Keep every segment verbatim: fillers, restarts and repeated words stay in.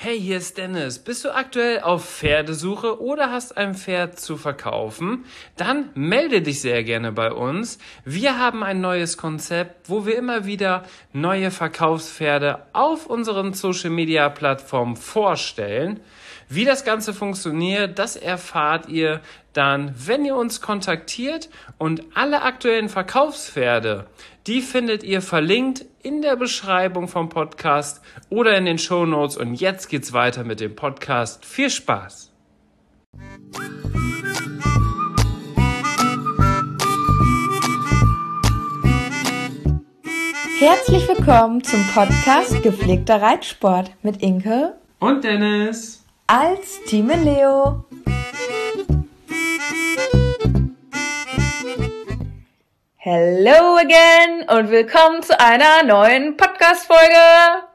Hey, hier ist Dennis. Bist du aktuell auf Pferdesuche oder hast ein Pferd zu verkaufen? Dann melde dich sehr gerne bei uns. Wir haben ein neues Konzept, wo wir immer wieder neue Verkaufspferde auf unseren Social-Media-Plattformen vorstellen. Wie das Ganze funktioniert, das erfahrt ihr dann, wenn ihr uns kontaktiert, und alle aktuellen Verkaufspferde, die findet ihr verlinkt in der Beschreibung vom Podcast oder in den Shownotes. Und jetzt geht's weiter mit dem Podcast. Viel Spaß! Herzlich willkommen zum Podcast Gepflegter Reitsport mit Inke und Dennis als Team Leo. Hello again und willkommen zu einer neuen Podcast-Folge.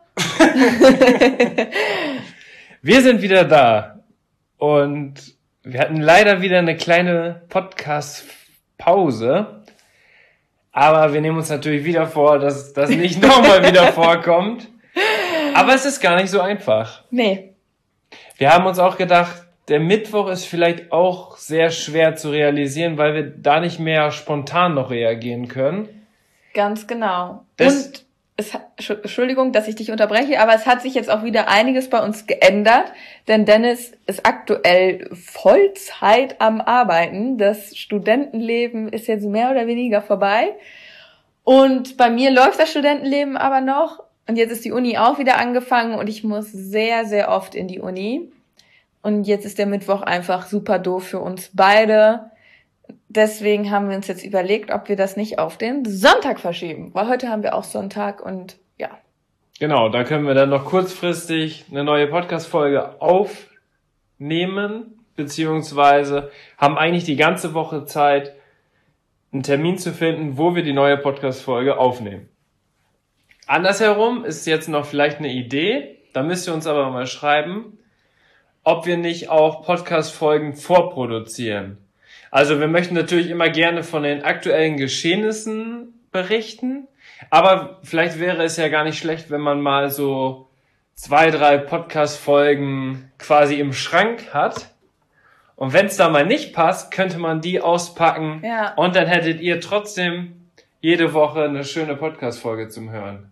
Wir sind wieder da und wir hatten leider wieder eine kleine Podcast-Pause, aber wir nehmen uns natürlich wieder vor, dass das nicht nochmal wieder vorkommt. Aber es ist gar nicht so einfach. Nee. Wir haben uns auch gedacht, der Mittwoch ist vielleicht auch sehr schwer zu realisieren, weil wir da nicht mehr spontan noch reagieren können. Ganz genau. Das und es hat, Entschuldigung, dass ich dich unterbreche, aber es hat sich jetzt auch wieder einiges bei uns geändert, denn Dennis ist aktuell Vollzeit am Arbeiten. Das Studentenleben ist jetzt mehr oder weniger vorbei. Und bei mir läuft das Studentenleben aber noch. Und jetzt ist die Uni auch wieder angefangen und ich muss sehr, sehr oft in die Uni. Und jetzt ist der Mittwoch einfach super doof für uns beide. Deswegen haben wir uns jetzt überlegt, ob wir das nicht auf den Sonntag verschieben. Weil heute haben wir auch Sonntag und ja. Genau, da können wir dann noch kurzfristig eine neue Podcast-Folge aufnehmen. Beziehungsweise haben eigentlich die ganze Woche Zeit, einen Termin zu finden, wo wir die neue Podcast-Folge aufnehmen. Andersherum ist jetzt noch vielleicht eine Idee. Da müsst ihr uns aber mal schreiben, ob wir nicht auch Podcast-Folgen vorproduzieren. Also wir möchten natürlich immer gerne von den aktuellen Geschehnissen berichten, aber vielleicht wäre es ja gar nicht schlecht, wenn man mal so zwei, drei Podcast-Folgen quasi im Schrank hat. Und wenn es da mal nicht passt, könnte man die auspacken, ja. Und dann hättet ihr trotzdem jede Woche eine schöne Podcast-Folge zum Hören.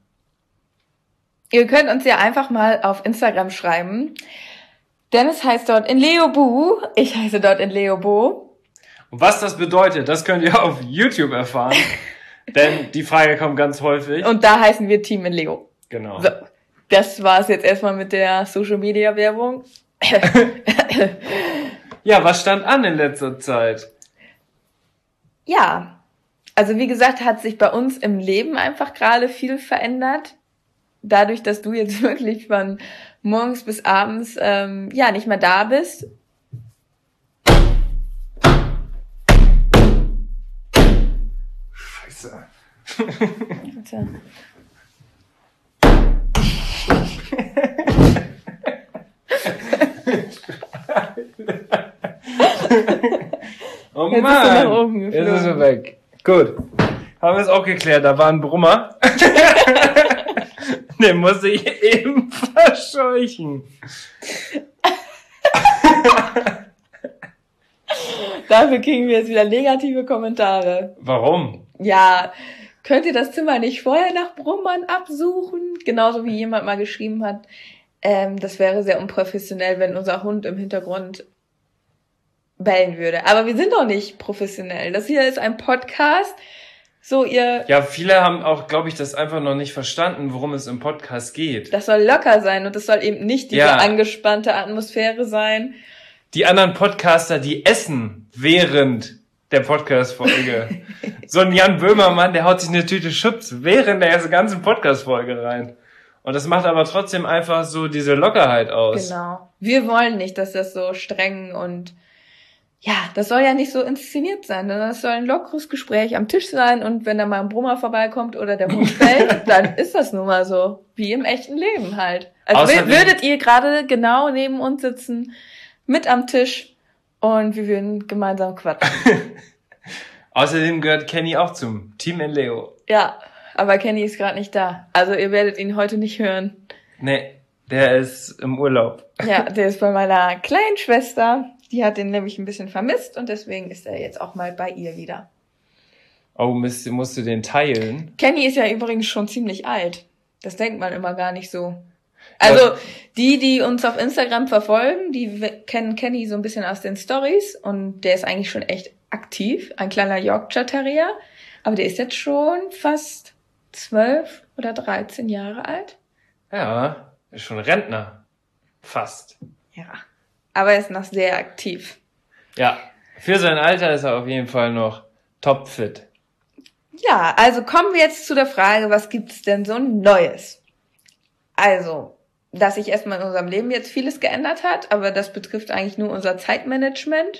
Ihr könnt uns ja einfach mal auf Instagram schreiben. Dennis heißt dort in Leobu, ich heiße dort in Leobo. Und was das bedeutet, das könnt ihr auf YouTube erfahren, denn die Frage kommt ganz häufig. Und da heißen wir Team in Leo. Genau. So, das war es jetzt erstmal mit der Social-Media-Werbung. Ja, was stand an in letzter Zeit? Ja, also wie gesagt, hat sich bei uns im Leben einfach gerade viel verändert. Dadurch, dass du jetzt wirklich von morgens bis abends ähm, ja nicht mehr da bist. Scheiße. Bitte. Oh Jetzt Mann, ist er nach oben geflogen. Jetzt ist er weg. Gut, haben wir es auch geklärt, da war ein Brummer. Den muss ich eben verscheuchen. Dafür kriegen wir jetzt wieder negative Kommentare. Warum? Ja, könnt ihr das Zimmer nicht vorher nach Brummern absuchen? Genauso wie jemand mal geschrieben hat, ähm, das wäre sehr unprofessionell, wenn unser Hund im Hintergrund bellen würde. Aber wir sind doch nicht professionell. Das hier ist ein Podcast. So, ihr... Ja, viele haben auch, glaube ich, das einfach noch nicht verstanden, worum es im Podcast geht. Das soll locker sein und das soll eben nicht diese ja. angespannte Atmosphäre sein. Die anderen Podcaster, die essen während der Podcast-Folge. So ein Jan Böhmermann, der haut sich eine Tüte Chips während der ganzen Podcast-Folge rein. Und das macht aber trotzdem einfach so diese Lockerheit aus. Genau. Wir wollen nicht, dass das so streng und ja, das soll ja nicht so inszeniert sein, sondern das soll ein lockeres Gespräch am Tisch sein und wenn da mal ein Brummer vorbeikommt oder der Hund fällt, dann ist das nun mal so, wie im echten Leben halt. Also Außerdem, würdet ihr gerade genau neben uns sitzen, mit am Tisch und wir würden gemeinsam quatschen. Außerdem gehört Kenny auch zum Team in Leo. Ja, aber Kenny ist gerade nicht da. Also ihr werdet ihn heute nicht hören. Nee. Der ist im Urlaub. Ja, der ist bei meiner kleinen Schwester. Die hat den nämlich ein bisschen vermisst und deswegen ist er jetzt auch mal bei ihr wieder. Oh, musst, musst du den teilen? Kenny ist ja übrigens schon ziemlich alt. Das denkt man immer gar nicht so. Also ja. die, die uns auf Instagram verfolgen, die kennen Kenny so ein bisschen aus den Stories und der ist eigentlich schon echt aktiv. Ein kleiner Yorkshire Terrier. Aber der ist jetzt schon fast zwölf oder dreizehn Jahre alt. Ja, ist schon Rentner. Fast. Ja, aber er ist noch sehr aktiv. Ja, für sein Alter ist er auf jeden Fall noch topfit. Ja, also kommen wir jetzt zu der Frage, was gibt's denn so Neues? Also, dass sich erstmal in unserem Leben jetzt vieles geändert hat, aber das betrifft eigentlich nur unser Zeitmanagement.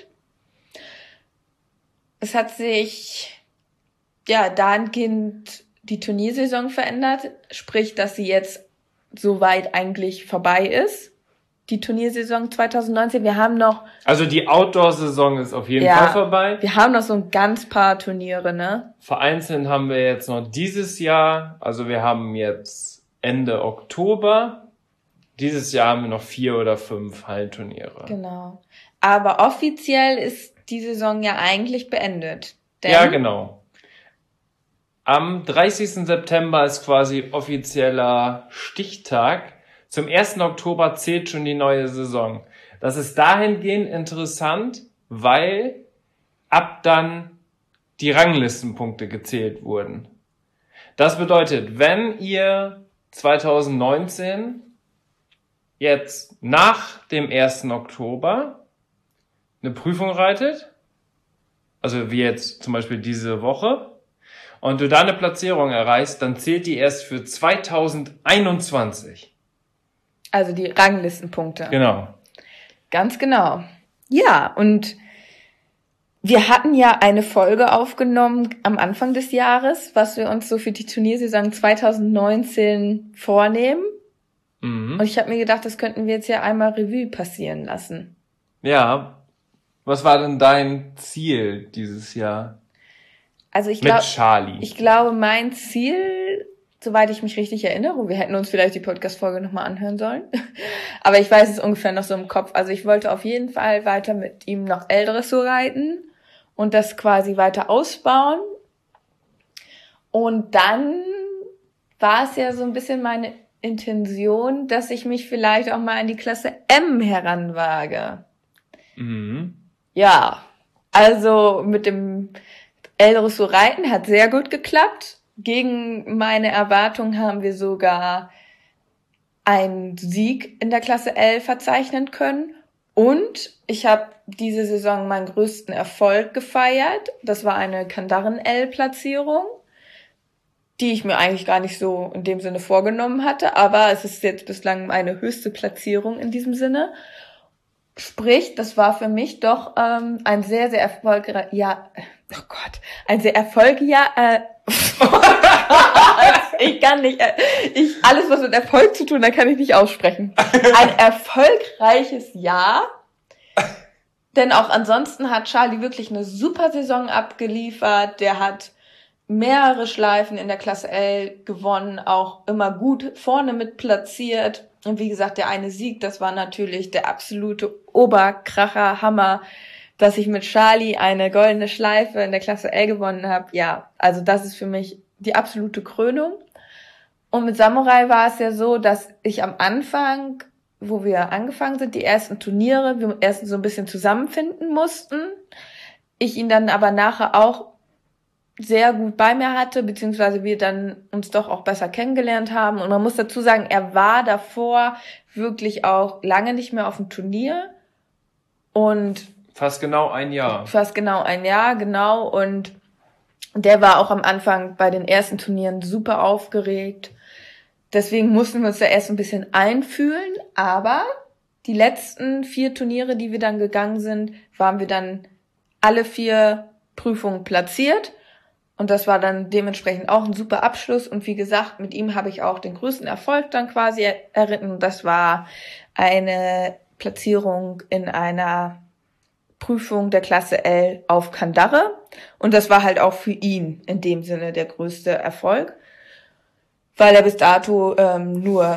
Es hat sich, ja, dahingehend die Turniersaison verändert, sprich, dass sie jetzt soweit eigentlich vorbei ist. Die Turniersaison zwanzig neunzehn, wir haben noch... Also die Outdoor-Saison ist auf jeden ja, Fall vorbei. Wir haben noch so ein ganz paar Turniere, ne? Vereinzelt haben wir jetzt noch dieses Jahr, also wir haben jetzt Ende Oktober. Dieses Jahr haben wir noch vier oder fünf Hallenturniere. Genau. Aber offiziell ist die Saison ja eigentlich beendet. Denn ja, genau. Am dreißigsten September ist quasi offizieller Stichtag. Zum ersten Oktober zählt schon die neue Saison. Das ist dahingehend interessant, weil ab dann die Ranglistenpunkte gezählt wurden. Das bedeutet, wenn ihr zwanzig neunzehn jetzt nach dem ersten Oktober eine Prüfung reitet, also wie jetzt zum Beispiel diese Woche, und du da eine Platzierung erreichst, dann zählt die erst für zwanzig einundzwanzig. Also die Ranglistenpunkte. Genau. Ganz genau. Ja, und wir hatten ja eine Folge aufgenommen am Anfang des Jahres, was wir uns so für die Turniersaison zwanzig neunzehn vornehmen. Mhm. Und ich habe mir gedacht, das könnten wir jetzt ja einmal Revue passieren lassen. Ja. Was war denn dein Ziel dieses Jahr? Also ich glaube, ich glaube, mein Ziel, soweit ich mich richtig erinnere, wir hätten uns vielleicht die Podcast-Folge nochmal anhören sollen, aber ich weiß es ungefähr noch so im Kopf. Also ich wollte auf jeden Fall weiter mit ihm noch L-Dressur reiten und das quasi weiter ausbauen. Und dann war es ja so ein bisschen meine Intention, dass ich mich vielleicht auch mal in die Klasse M heranwage. Mhm. Ja, also mit dem L-Dressur reiten hat sehr gut geklappt. Gegen meine Erwartungen haben wir sogar einen Sieg in der Klasse L verzeichnen können. Und ich habe diese Saison meinen größten Erfolg gefeiert. Das war eine Kandaren-L-Platzierung, die ich mir eigentlich gar nicht so in dem Sinne vorgenommen hatte. Aber es ist jetzt bislang meine höchste Platzierung in diesem Sinne. Sprich, das war für mich doch ähm, ein sehr, sehr erfolgreicher, ja, oh Gott, ein sehr erfolgreicher, äh, ich kann nicht, äh, ich, alles was mit Erfolg zu tun, da kann ich nicht aussprechen. Ein erfolgreiches Jahr, denn auch ansonsten hat Charlie wirklich eine super Saison abgeliefert, der hat mehrere Schleifen in der Klasse L gewonnen, auch immer gut vorne mit platziert. Und wie gesagt, der eine Sieg, das war natürlich der absolute Oberkracher, Hammer, dass ich mit Charlie eine goldene Schleife in der Klasse L gewonnen habe. Ja, also das ist für mich die absolute Krönung. Und mit Samurai war es ja so, dass ich am Anfang, wo wir angefangen sind, die ersten Turniere, wir erst so ein bisschen zusammenfinden mussten. Ich ihn dann aber nachher auch sehr gut bei mir hatte, beziehungsweise wir dann uns doch auch besser kennengelernt haben. Und man muss dazu sagen, er war davor wirklich auch lange nicht mehr auf dem Turnier. Und fast genau ein Jahr. Fast genau ein Jahr, genau. Und der war auch am Anfang bei den ersten Turnieren super aufgeregt. Deswegen mussten wir uns da erst ein bisschen einfühlen. Aber die letzten vier Turniere, die wir dann gegangen sind, waren wir dann alle vier Prüfungen platziert. Und das war dann dementsprechend auch ein super Abschluss. Und wie gesagt, mit ihm habe ich auch den größten Erfolg dann quasi erritten. Und das war eine Platzierung in einer Prüfung der Klasse L auf Kandare. Und das war halt auch für ihn in dem Sinne der größte Erfolg, weil er bis dato ähm, nur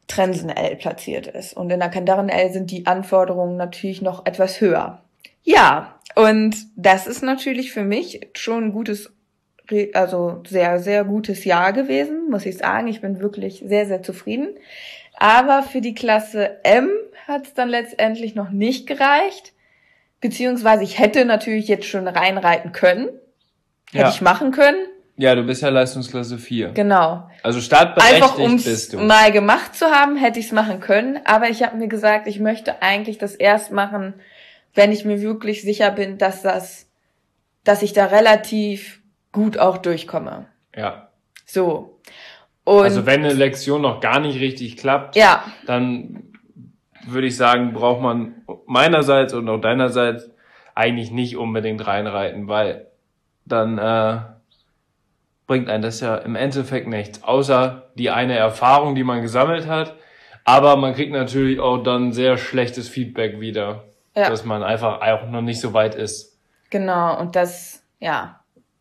Trensen-L platziert ist. Und in der Kandaren-L sind die Anforderungen natürlich noch etwas höher. Ja, und das ist natürlich für mich schon ein gutes, also sehr, sehr gutes Jahr gewesen, muss ich sagen. Ich bin wirklich sehr, sehr zufrieden. Aber für die Klasse M hat es dann letztendlich noch nicht gereicht. Beziehungsweise ich hätte natürlich jetzt schon reinreiten können. Hätte Ja. ich machen können. Ja, du bist ja Leistungsklasse vier. Genau. Also startberechtigt Einfach um bist es du. mal gemacht zu haben, hätte ich es machen können. Aber ich habe mir gesagt, ich möchte eigentlich das erst machen, wenn ich mir wirklich sicher bin, dass das, dass ich da relativ gut auch durchkomme. Ja. So. Und Also wenn eine Lektion noch gar nicht richtig klappt, ja, dann würde ich sagen, braucht man meinerseits und auch deinerseits eigentlich nicht unbedingt reinreiten, weil dann äh, bringt einen das ja im Endeffekt nichts, außer die eine Erfahrung, die man gesammelt hat. Aber man kriegt natürlich auch dann sehr schlechtes Feedback wieder, ja, dass man einfach auch noch nicht so weit ist. genau. Und das, ja.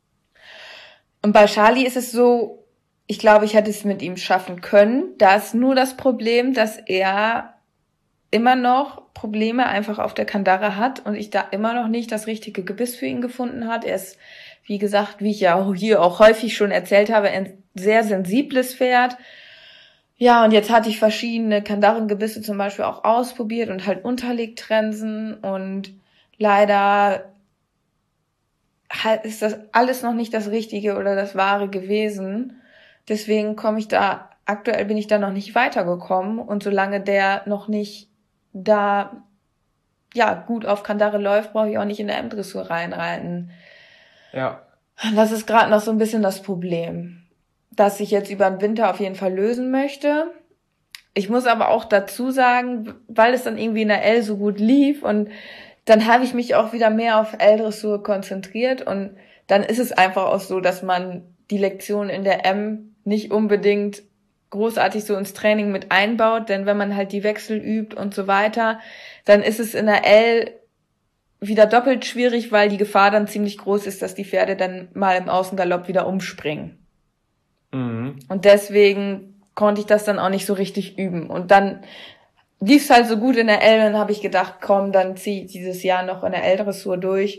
Und bei Charlie ist es so, ich glaube, ich hätte es mit ihm schaffen können. Da ist nur das Problem, dass er immer noch Probleme einfach auf der Kandare hat und ich da immer noch nicht das richtige Gebiss für ihn gefunden hat. Er ist, wie gesagt, wie ich ja auch hier auch häufig schon erzählt habe, ein sehr sensibles Pferd. Ja, und jetzt hatte ich verschiedene Kandarengebisse zum Beispiel auch ausprobiert und halt Unterlegtrensen und leider halt ist das alles noch nicht das Richtige oder das Wahre gewesen. Deswegen komme ich da, aktuell bin ich da noch nicht weitergekommen und solange der noch nicht da, ja, gut auf Kandare läuft, brauche ich auch nicht in der M-Dressur reinreiten. Ja. Das ist gerade noch so ein bisschen das Problem, das ich jetzt über den Winter auf jeden Fall lösen möchte. Ich muss aber auch dazu sagen, weil es dann irgendwie in der L so gut lief und dann habe ich mich auch wieder mehr auf L-Dressur konzentriert und dann ist es einfach auch so, dass man die Lektion in der M nicht unbedingt großartig so ins Training mit einbaut, denn wenn man halt die Wechsel übt und so weiter, dann ist es in der L wieder doppelt schwierig, weil die Gefahr dann ziemlich groß ist, dass die Pferde dann mal im Außengalopp wieder umspringen. Mhm. Und deswegen konnte ich das dann auch nicht so richtig üben. Und dann lief es halt so gut in der L, dann habe ich gedacht, komm, dann zieh ich dieses Jahr noch in der L-Dressur durch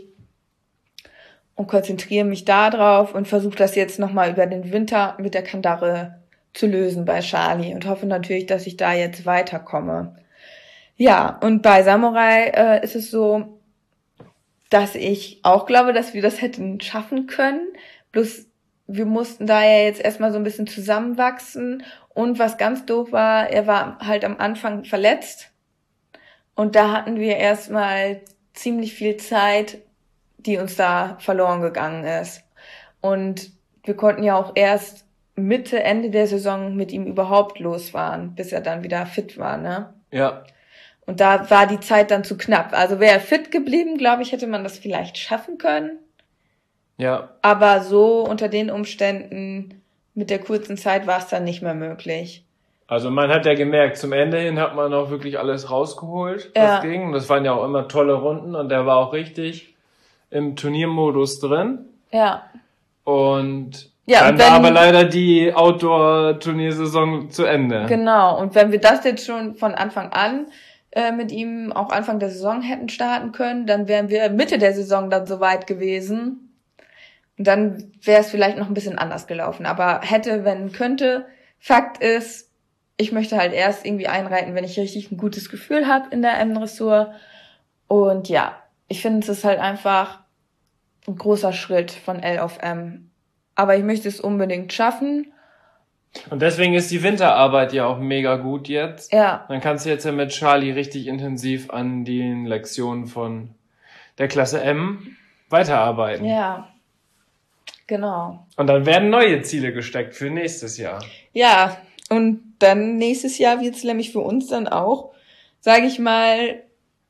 und konzentriere mich da drauf und versuche das jetzt nochmal über den Winter mit der Kandare zu lösen bei Charlie und hoffe natürlich, dass ich da jetzt weiterkomme. Ja, und bei Samurai äh, ist es so, dass ich auch glaube, dass wir das hätten schaffen können. Bloß wir mussten da ja jetzt erstmal so ein bisschen zusammenwachsen. Und was ganz doof war, er war halt am Anfang verletzt. Und da hatten wir erstmal ziemlich viel Zeit, die uns da verloren gegangen ist. Und wir konnten ja auch erst Mitte, Ende der Saison mit ihm überhaupt losfahren, bis er dann wieder fit war, ne? Ja. Und da war die Zeit dann zu knapp. Also wäre er fit geblieben, glaube ich, hätte man das vielleicht schaffen können. Ja. Aber so unter den Umständen mit der kurzen Zeit war es dann nicht mehr möglich. Also man hat ja gemerkt, zum Ende hin hat man auch wirklich alles rausgeholt, was Ja. ging. Das waren ja auch immer tolle Runden und der war auch richtig im Turniermodus drin. Ja. Und Ja, dann und war wenn- aber leider die Outdoor-Turniersaison zu Ende. Genau. Und wenn wir das jetzt schon von Anfang an äh, mit ihm auch Anfang der Saison hätten starten können, dann wären wir Mitte der Saison dann so weit gewesen. Und dann wäre es vielleicht noch ein bisschen anders gelaufen. Aber hätte, wenn, könnte. Fakt ist, ich möchte halt erst irgendwie einreiten, wenn ich richtig ein gutes Gefühl habe in der M-Dressur. Und ja, ich finde, es ist halt einfach ein großer Schritt von L auf M. Aber ich möchte es unbedingt schaffen. Und deswegen ist die Winterarbeit ja auch mega gut jetzt. Ja, Dann kannst du jetzt ja mit Charlie richtig intensiv an den Lektionen von der Klasse M weiterarbeiten. ja, genau. Und dann werden neue Ziele gesteckt für nächstes Jahr. Ja, und dann nächstes Jahr wird's nämlich für uns dann auch, sage ich mal,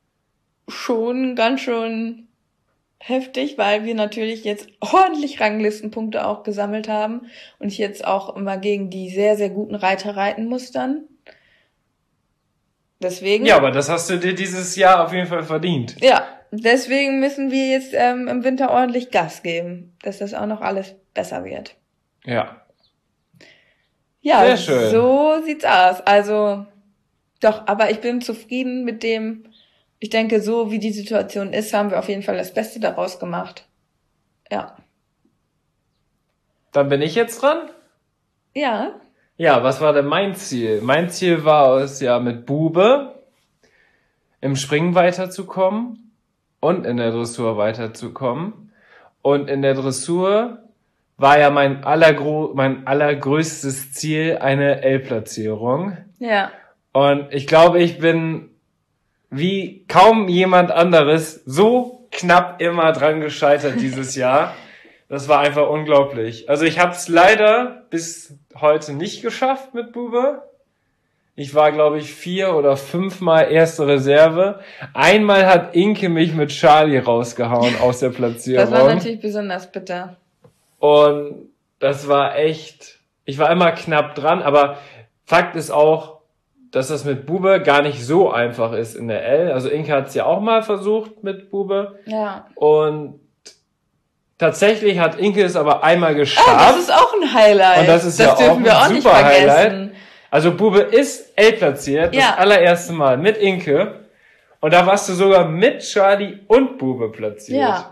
schon ganz schön heftig, weil wir natürlich jetzt ordentlich Ranglistenpunkte auch gesammelt haben und ich jetzt auch immer gegen die sehr, sehr guten Reiter reiten muss dann. Deswegen. Ja, aber das hast du dir dieses Jahr auf jeden Fall verdient. Ja, deswegen müssen wir jetzt ähm, im Winter ordentlich Gas geben, dass das auch noch alles besser wird. Ja. Ja, sehr schön. So sieht's aus. Also, doch, aber ich bin zufrieden mit dem, ich denke, so wie die Situation ist, haben wir auf jeden Fall das Beste daraus gemacht. Ja. Dann bin ich jetzt dran? Ja. Ja, was war denn mein Ziel? Mein Ziel war es ja mit Bube im Springen weiterzukommen und in der Dressur weiterzukommen. Und in der Dressur war ja mein, allergro- mein allergrößtes Ziel eine L-Platzierung. Ja. Und ich glaube, ich bin wie kaum jemand anderes so knapp immer dran gescheitert dieses Jahr. Das war einfach unglaublich. Also ich habe es leider bis heute nicht geschafft mit Bube. Ich war, glaube ich, vier oder fünfmal erste Reserve. Einmal hat Inke mich mit Charlie rausgehauen aus der Platzierung. Das war natürlich besonders bitter. Und das war echt, ich war immer knapp dran, aber Fakt ist auch, dass das mit Bube gar nicht so einfach ist in der L. Also Inke hat es ja auch mal versucht mit Bube. Ja. Und tatsächlich hat Inke es aber einmal geschafft. Ah, das ist auch ein Highlight. Und das ist das ja dürfen auch wir ein auch nicht super vergessen. Highlight. Also Bube ist L platziert, Ja. das allererste Mal mit Inke. Und da warst du sogar mit Charlie und Bube platziert. Ja.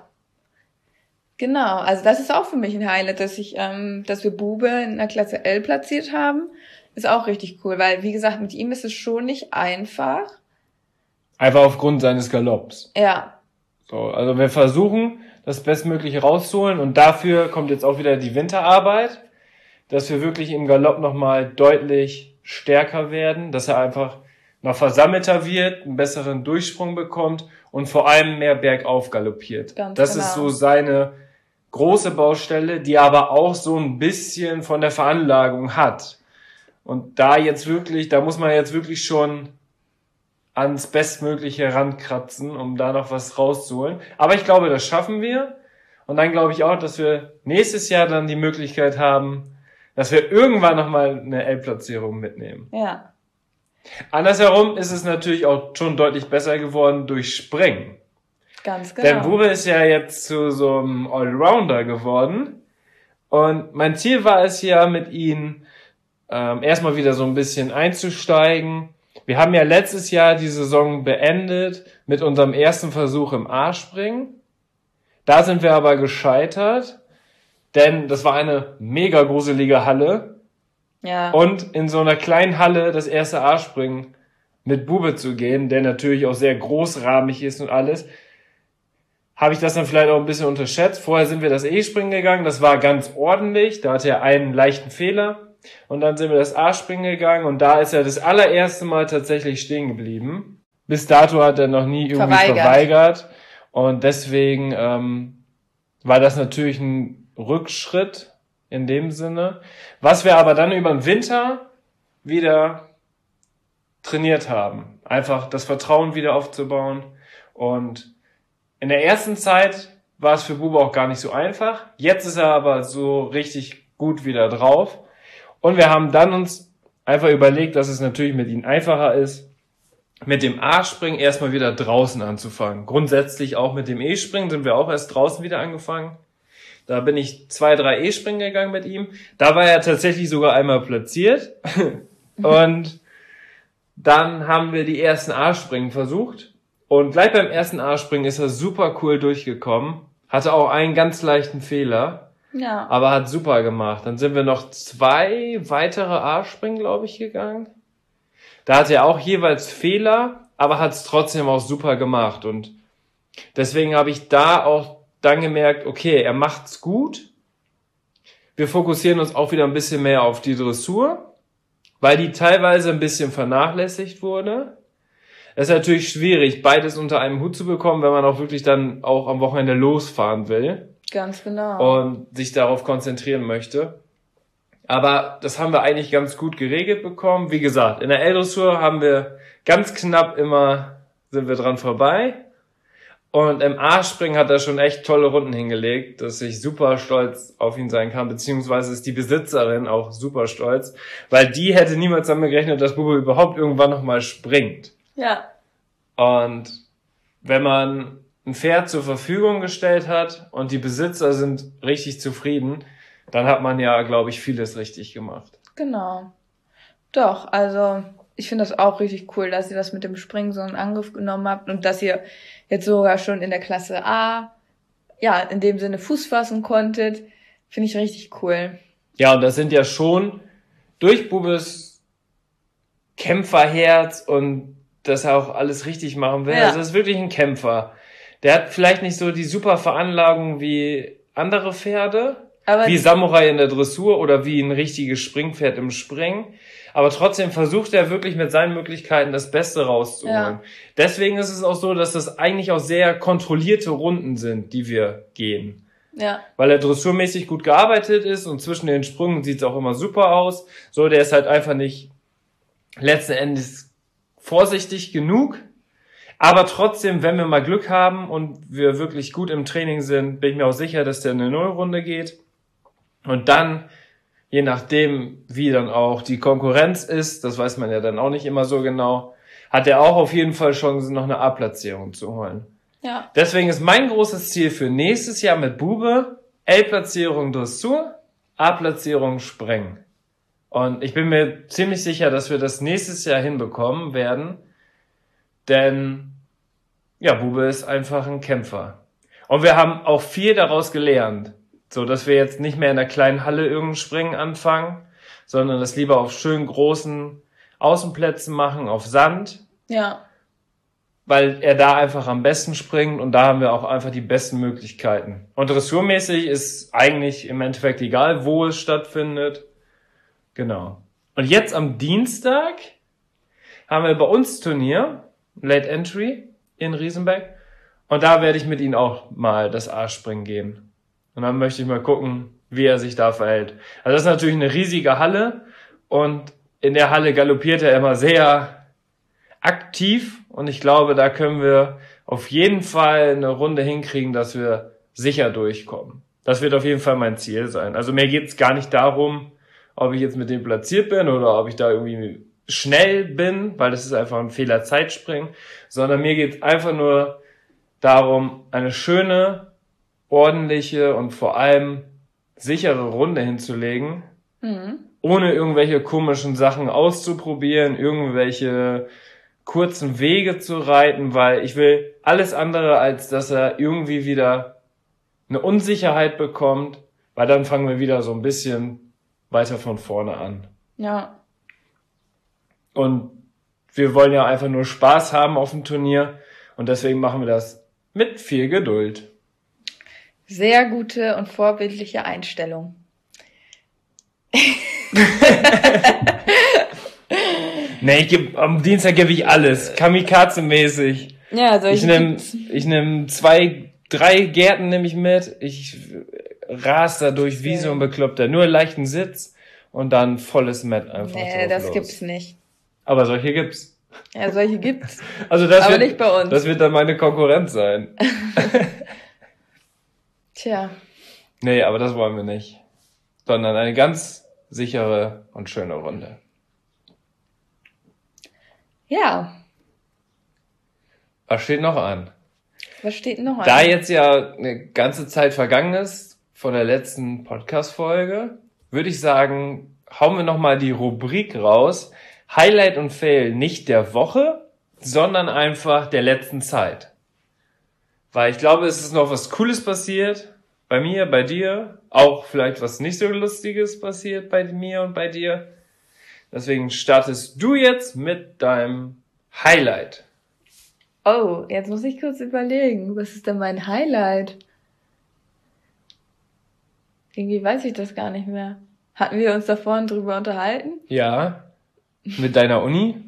Genau, also das ist auch für mich ein Highlight, dass ich, ähm, dass wir Bube in der Klasse L platziert haben. Ist auch richtig cool, weil, wie gesagt, mit ihm ist es schon nicht einfach. Einfach aufgrund seines Galopps. Ja. So, also wir versuchen, das Bestmögliche rauszuholen und dafür kommt jetzt auch wieder die Winterarbeit, dass wir wirklich im Galopp nochmal deutlich stärker werden, dass er einfach noch versammelter wird, einen besseren Durchsprung bekommt und vor allem mehr bergauf galoppiert. Ganz das genau. ist so seine große Baustelle, die aber auch so ein bisschen von der Veranlagung hat. Und da jetzt wirklich, da muss man jetzt wirklich schon ans Bestmögliche rankratzen, um da noch was rauszuholen. Aber ich glaube, das schaffen wir. Und dann glaube ich auch, dass wir nächstes Jahr dann die Möglichkeit haben, dass wir irgendwann nochmal eine L-Platzierung mitnehmen. Ja. Andersherum ist es natürlich auch schon deutlich besser geworden durch Springen. Ganz genau. Denn Bube ist ja jetzt zu so einem Allrounder geworden. Und mein Ziel war es ja, mit ihm ähm, erstmal wieder so ein bisschen einzusteigen. Wir haben ja letztes Jahr die Saison beendet mit unserem ersten Versuch im A-Springen. Da sind wir aber gescheitert, denn das war eine mega gruselige Halle. Ja. Und in so einer kleinen Halle das erste A-Springen mit Bube zu gehen, der natürlich auch sehr großrahmig ist und alles, habe ich das dann vielleicht auch ein bisschen unterschätzt. Vorher sind wir das E-Springen gegangen, das war ganz ordentlich, da hatte er einen leichten Fehler. Und dann sind wir das A-Springen gegangen und da ist er das allererste Mal tatsächlich stehen geblieben. Bis dato hat er noch nie irgendwie verweigert. verweigert. Und deswegen ähm, war das natürlich ein Rückschritt in dem Sinne. Was wir aber dann über den Winter wieder trainiert haben. Einfach das Vertrauen wieder aufzubauen. Und in der ersten Zeit war es für Bube auch gar nicht so einfach. Jetzt ist er aber so richtig gut wieder drauf. Und wir haben dann uns einfach überlegt, dass es natürlich mit ihm einfacher ist, mit dem A-Springen erstmal wieder draußen anzufangen. Grundsätzlich auch mit dem E-Springen sind wir auch erst draußen wieder angefangen. Da bin ich zwei, drei E-Springen gegangen mit ihm. Da war er tatsächlich sogar einmal platziert. Und dann haben wir die ersten A-Springen versucht. Und gleich beim ersten A-Springen ist er super cool durchgekommen. Hatte auch einen ganz leichten Fehler. Ja. Aber hat super gemacht. Dann sind wir noch zwei weitere A-Springen, glaube ich, gegangen. Da hat er auch jeweils Fehler, aber hat es trotzdem auch super gemacht. Und deswegen habe ich da auch dann gemerkt, okay, er macht's gut. Wir fokussieren uns auch wieder ein bisschen mehr auf die Dressur, weil die teilweise ein bisschen vernachlässigt wurde. Es ist natürlich schwierig, beides unter einem Hut zu bekommen, wenn man auch wirklich dann auch am Wochenende losfahren will. Ganz genau. Und sich darauf konzentrieren möchte. Aber das haben wir eigentlich ganz gut geregelt bekommen. Wie gesagt, in der L-Dressur haben wir ganz knapp immer, sind wir dran vorbei. Und im A-Springen hat er schon echt tolle Runden hingelegt, dass ich super stolz auf ihn sein kann, beziehungsweise ist die Besitzerin auch super stolz, weil die hätte niemals damit gerechnet, dass Bube überhaupt irgendwann nochmal springt. Ja. Und wenn man ein Pferd zur Verfügung gestellt hat und die Besitzer sind richtig zufrieden, dann hat man ja, glaube ich, vieles richtig gemacht. Genau. Doch, also ich finde das auch richtig cool, dass ihr das mit dem Springen so in Angriff genommen habt und dass ihr jetzt sogar schon in der Klasse A, ja, in dem Sinne Fuß fassen konntet. Finde ich richtig cool. Ja, und das sind ja schon durch Bubes Kämpferherz und dass er auch alles richtig machen will. Ja. Also das ist wirklich ein Kämpfer. Der hat vielleicht nicht so die super Veranlagung wie andere Pferde, Aber wie Samurai in der Dressur oder wie ein richtiges Springpferd im Springen. Aber trotzdem versucht er wirklich mit seinen Möglichkeiten das Beste rauszuholen. Ja. Deswegen ist es auch so, dass das eigentlich auch sehr kontrollierte Runden sind, die wir gehen. ja, Weil er dressurmäßig gut gearbeitet ist und zwischen den Sprüngen sieht es auch immer super aus. So, der ist halt einfach nicht letzten Endes vorsichtig genug. Aber trotzdem, wenn wir mal Glück haben und wir wirklich gut im Training sind, bin ich mir auch sicher, dass der in eine Nullrunde geht. Und dann, je nachdem, wie dann auch die Konkurrenz ist, das weiß man ja dann auch nicht immer so genau, hat er auch auf jeden Fall Chancen, noch eine A-Platzierung zu holen. ja, Deswegen ist mein großes Ziel für nächstes Jahr mit Bube L-Platzierung Dressur, A-Platzierung Springen. Und ich bin mir ziemlich sicher, dass wir das nächstes Jahr hinbekommen werden, denn ja, Bube ist einfach ein Kämpfer. Und wir haben auch viel daraus gelernt, so dass wir jetzt nicht mehr in der kleinen Halle irgendein Springen anfangen, sondern das lieber auf schön großen Außenplätzen machen, auf Sand, ja, weil er da einfach am besten springt und da haben wir auch einfach die besten Möglichkeiten. Und dressurmäßig ist eigentlich im Endeffekt egal, wo es stattfindet. Genau. Und jetzt am Dienstag haben wir bei uns Turnier, Late Entry in Riesenbeck. Und da werde ich mit ihm auch mal das A-Springen gehen. Und dann möchte ich mal gucken, wie er sich da verhält. Also das ist natürlich eine riesige Halle und in der Halle galoppiert er immer sehr aktiv und ich glaube, da können wir auf jeden Fall eine Runde hinkriegen, dass wir sicher durchkommen. Das wird auf jeden Fall mein Ziel sein. Also mir geht es gar nicht darum, ob ich jetzt mit dem platziert bin oder ob ich da irgendwie schnell bin, weil das ist einfach ein Fehler-Zeitspringen, sondern mir geht es einfach nur darum, eine schöne, ordentliche und vor allem sichere Runde hinzulegen, mhm. ohne irgendwelche komischen Sachen auszuprobieren, irgendwelche kurzen Wege zu reiten, weil ich will alles andere, als dass er irgendwie wieder eine Unsicherheit bekommt, weil dann fangen wir wieder so ein bisschen weiter von vorne an. ja. Und wir wollen ja einfach nur Spaß haben auf dem Turnier und deswegen machen wir das mit viel Geduld. Sehr gute und vorbildliche Einstellung. Nee, ich geb, am Dienstag gebe ich alles, Kamikaze-mäßig. Ja, solche Ich nehme gibt's. ich nehm zwei, drei Gärten nehme ich mit. Ich ras da durch wie so ein Bekloppter. Nur leichten Sitz und dann volles Met einfach Nee, drauf das los. gibt's nicht. Aber solche gibt's. Ja, solche gibt's. Also das Aber wird, nicht bei uns. Das wird dann meine Konkurrenz sein. Tja, Nee, aber das wollen wir nicht. Sondern eine ganz sichere und schöne Runde. ja. Was steht noch an? Was steht noch Da an? jetzt ja eine ganze Zeit vergangen ist von der letzten Podcast-Folge, würde ich sagen, hauen wir nochmal die Rubrik raus. Highlight und Fail nicht der Woche, sondern einfach der letzten Zeit. Weil ich glaube, es ist noch was Cooles passiert. Bei mir, bei dir. Auch vielleicht was nicht so Lustiges passiert bei mir und bei dir. Deswegen startest du jetzt mit deinem Highlight. Oh, jetzt muss ich kurz überlegen. Was ist denn mein Highlight? Irgendwie weiß ich das gar nicht mehr. Hatten wir uns da vorhin drüber unterhalten? Ja, mit deiner Uni.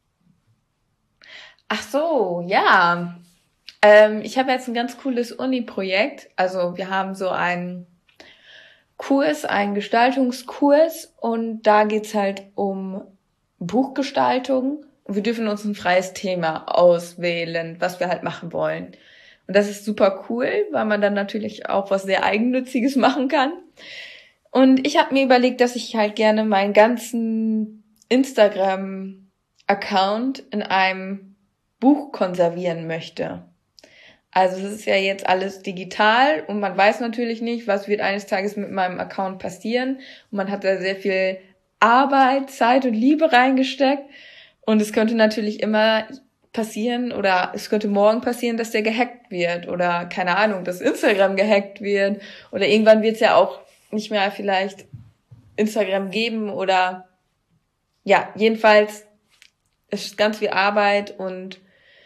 Ach so, ja. Ähm, ich habe jetzt ein ganz cooles Uni-Projekt. Also wir haben so einen Kurs, einen Gestaltungskurs und da geht's halt um Buchgestaltung. Wir dürfen uns ein freies Thema auswählen, was wir halt machen wollen. Und das ist super cool, weil man dann natürlich auch was sehr Eigennütziges machen kann. Und ich habe mir überlegt, dass ich halt gerne meinen ganzen Instagram-Account in einem Buch konservieren möchte. Also es ist ja jetzt alles digital und man weiß natürlich nicht, was wird eines Tages mit meinem Account passieren. Und man hat da sehr viel Arbeit, Zeit und Liebe reingesteckt. Und es könnte natürlich immer passieren oder es könnte morgen passieren, dass der gehackt wird oder keine Ahnung, dass Instagram gehackt wird oder irgendwann wird es ja auch nicht mehr vielleicht Instagram geben oder ja, jedenfalls ist ganz viel Arbeit und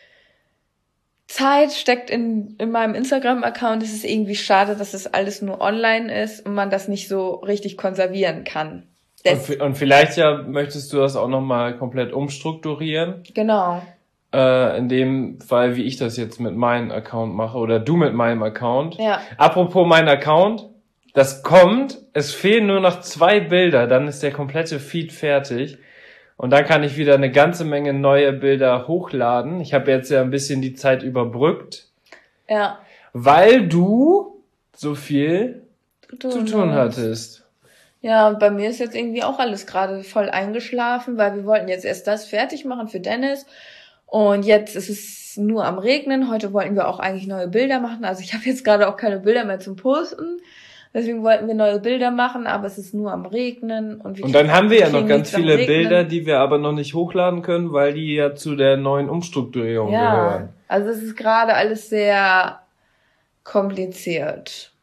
Zeit steckt in, in meinem Instagram-Account. Es ist irgendwie schade, dass es alles nur online ist und man das nicht so richtig konservieren kann. Und, und vielleicht ja möchtest du das auch nochmal komplett umstrukturieren. Genau. Äh, in dem Fall, wie ich das jetzt mit meinem Account mache oder du mit meinem Account. Ja. Apropos mein Account, das kommt, es fehlen nur noch zwei Bilder, dann ist der komplette Feed fertig. Und dann kann ich wieder eine ganze Menge neue Bilder hochladen. Ich habe jetzt ja ein bisschen die Zeit überbrückt. Ja. Weil du so viel Du zu tun hast. hattest. Ja, und bei mir ist jetzt irgendwie auch alles gerade voll eingeschlafen, weil wir wollten jetzt erst das fertig machen für Dennis. Und jetzt ist es nur am Regnen. Heute wollten wir auch eigentlich neue Bilder machen. Also ich habe jetzt gerade auch keine Bilder mehr zum Posten. Deswegen wollten wir neue Bilder machen, aber es ist nur am Regnen. Und, wir Und dann haben wir ja noch kriegen ganz nichts am viele Regnen. Bilder, die wir aber noch nicht hochladen können, weil die ja zu der neuen Umstrukturierung Ja, gehören. also es ist gerade alles sehr kompliziert.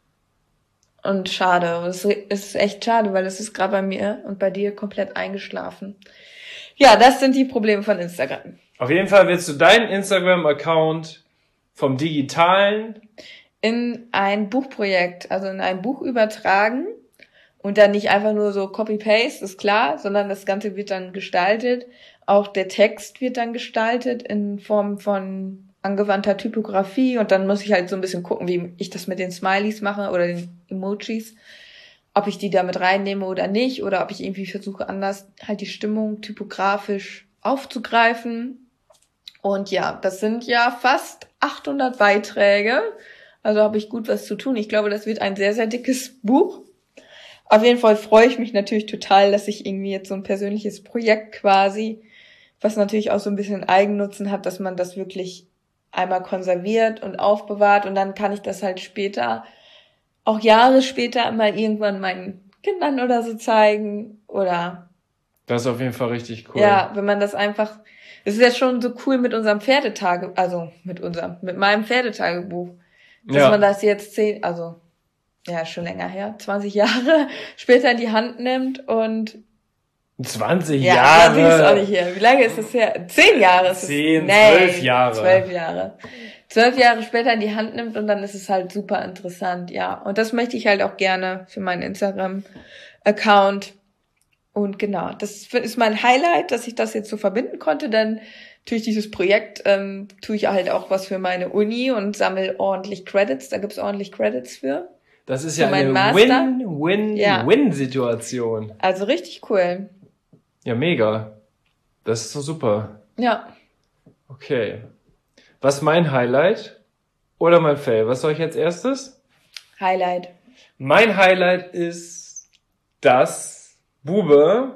Und schade. Und es ist echt schade, weil es ist gerade bei mir und bei dir komplett eingeschlafen. Ja, das sind die Probleme von Instagram. Auf jeden Fall willst du deinen Instagram-Account vom Digitalen In ein Buchprojekt, also in ein Buch übertragen und dann nicht einfach nur so Copy-Paste, ist klar, sondern das Ganze wird dann gestaltet. Auch der Text wird dann gestaltet in Form von angewandter Typografie und dann muss ich halt so ein bisschen gucken, wie ich das mit den Smileys mache oder den Emojis, ob ich die da mit reinnehme oder nicht oder ob ich irgendwie versuche, anders halt die Stimmung typografisch aufzugreifen. Und ja, das sind ja fast achthundert Beiträge. Also habe ich gut was zu tun. Ich glaube, das wird ein sehr, sehr dickes Buch. Auf jeden Fall freue ich mich natürlich total, dass ich irgendwie jetzt so ein persönliches Projekt quasi, was natürlich auch so ein bisschen Eigennutzen hat, dass man das wirklich einmal konserviert und aufbewahrt und dann kann ich das halt später, auch Jahre später, mal irgendwann meinen Kindern oder so zeigen oder... Das ist auf jeden Fall richtig cool. Ja, wenn man das einfach... Es ist ja schon so cool mit unserem Pferdetage, also mit unserem, mit meinem Pferdetagebuch. Dass ja. man das jetzt zehn, also ja, schon länger her, zwanzig Jahre später in die Hand nimmt und zwanzig ja, Jahre. zwanzig ist auch nicht her. Wie lange ist das her? Zehn Jahre ist es. Zehn, Nee, zwölf Jahre. Zwölf Jahre. Zwölf Jahre später in die Hand nimmt und dann ist es halt super interessant, ja. Und das möchte ich halt auch gerne für meinen Instagram-Account. Und genau, das ist mein Highlight, dass ich das jetzt so verbinden konnte, denn durch dieses Projekt ähm, tue ich halt auch was für meine Uni und sammle ordentlich Credits. Da gibt's ordentlich Credits für. Das ist für ja eine Master. Win-Win-Win-Situation. Ja. Also richtig cool. Ja, mega. Das ist doch super. Ja. Okay. Was ist mein Highlight? Oder mein Fail? Was soll ich als erstes? Highlight. Mein Highlight ist, dass Bube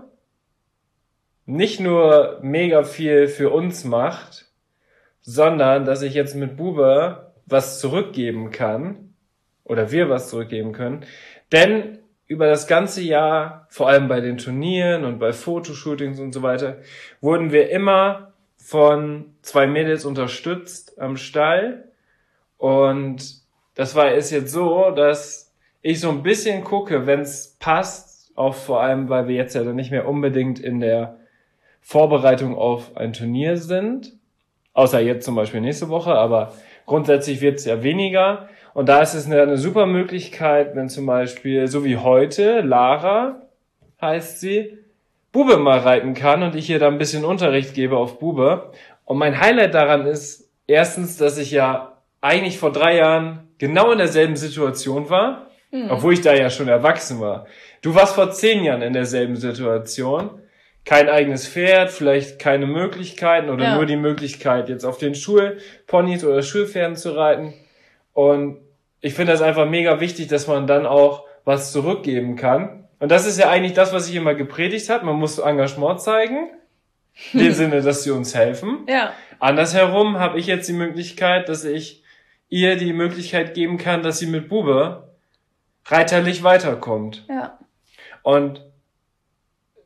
nicht nur mega viel für uns macht, sondern dass ich jetzt mit Bube was zurückgeben kann oder wir was zurückgeben können. Denn über das ganze Jahr, vor allem bei den Turnieren und bei Fotoshootings und so weiter, wurden wir immer von zwei Mädels unterstützt am Stall. Und das war ist jetzt so, dass ich so ein bisschen gucke, wenn es passt, auch vor allem, weil wir jetzt ja dann nicht mehr unbedingt in der Vorbereitung auf ein Turnier sind. Außer jetzt zum Beispiel nächste Woche, aber grundsätzlich wird es ja weniger. Und da ist es eine, eine super Möglichkeit, wenn zum Beispiel, so wie heute, Lara heißt sie, Bube mal reiten kann und ich ihr da ein bisschen Unterricht gebe auf Bube. Und mein Highlight daran ist, erstens, dass ich ja eigentlich vor drei Jahren genau in derselben Situation war, hm. obwohl ich da ja schon erwachsen war. Du warst vor zehn Jahren in derselben Situation. Kein eigenes Pferd, vielleicht keine Möglichkeiten oder ja. nur die Möglichkeit, jetzt auf den Schulponys oder Schulpferden zu reiten. Und ich finde das einfach mega wichtig, dass man dann auch was zurückgeben kann. Und das ist ja eigentlich das, was ich immer gepredigt habe. Man muss Engagement zeigen, in dem Sinne, dass sie uns helfen. Ja. Andersherum habe ich jetzt die Möglichkeit, dass ich ihr die Möglichkeit geben kann, dass sie mit Bube reiterlich weiterkommt. Ja. Und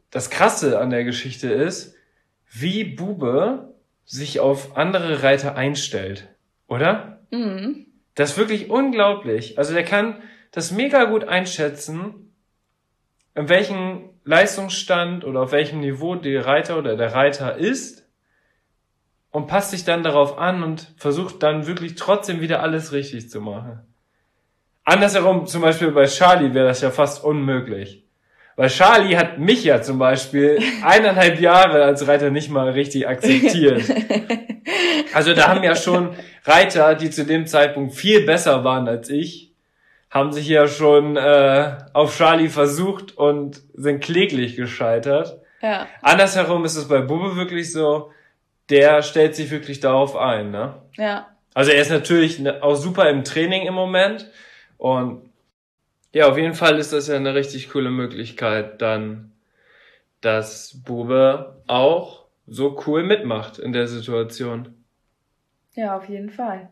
das Krasse an der Geschichte ist, wie Bube sich auf andere Reiter einstellt, oder? Mhm. Das ist wirklich unglaublich. Also der kann das mega gut einschätzen, in welchem Leistungsstand oder auf welchem Niveau der Reiter oder der Reiter ist und passt sich dann darauf an und versucht dann wirklich trotzdem wieder alles richtig zu machen. Andersherum, zum Beispiel bei Charlie wäre das ja fast unmöglich. Weil Charlie hat mich ja zum Beispiel eineinhalb Jahre als Reiter nicht mal richtig akzeptiert. Also da haben ja schon Reiter, die zu dem Zeitpunkt viel besser waren als ich, haben sich ja schon äh, auf Charlie versucht und sind kläglich gescheitert. Ja. Andersherum ist es bei Bube wirklich so, der stellt sich wirklich darauf ein, ne? Ja. Also er ist natürlich auch super im Training im Moment und ja, auf jeden Fall ist das ja eine richtig coole Möglichkeit dann, dass Bube auch so cool mitmacht in der Situation. Ja, auf jeden Fall.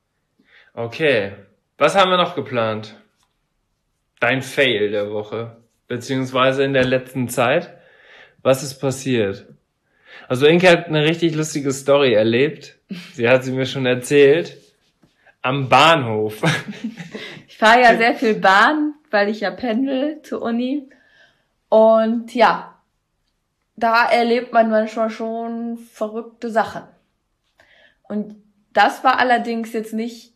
Okay, was haben wir noch geplant? Dein Fail der Woche, beziehungsweise in der letzten Zeit. Was ist passiert? Also Inke hat eine richtig lustige Story erlebt. Sie hat sie mir schon erzählt. Am Bahnhof. Ich fahre ja sehr viel Bahn, weil ich ja pendel zur Uni. Und ja, da erlebt man manchmal schon verrückte Sachen. Und das war allerdings jetzt nicht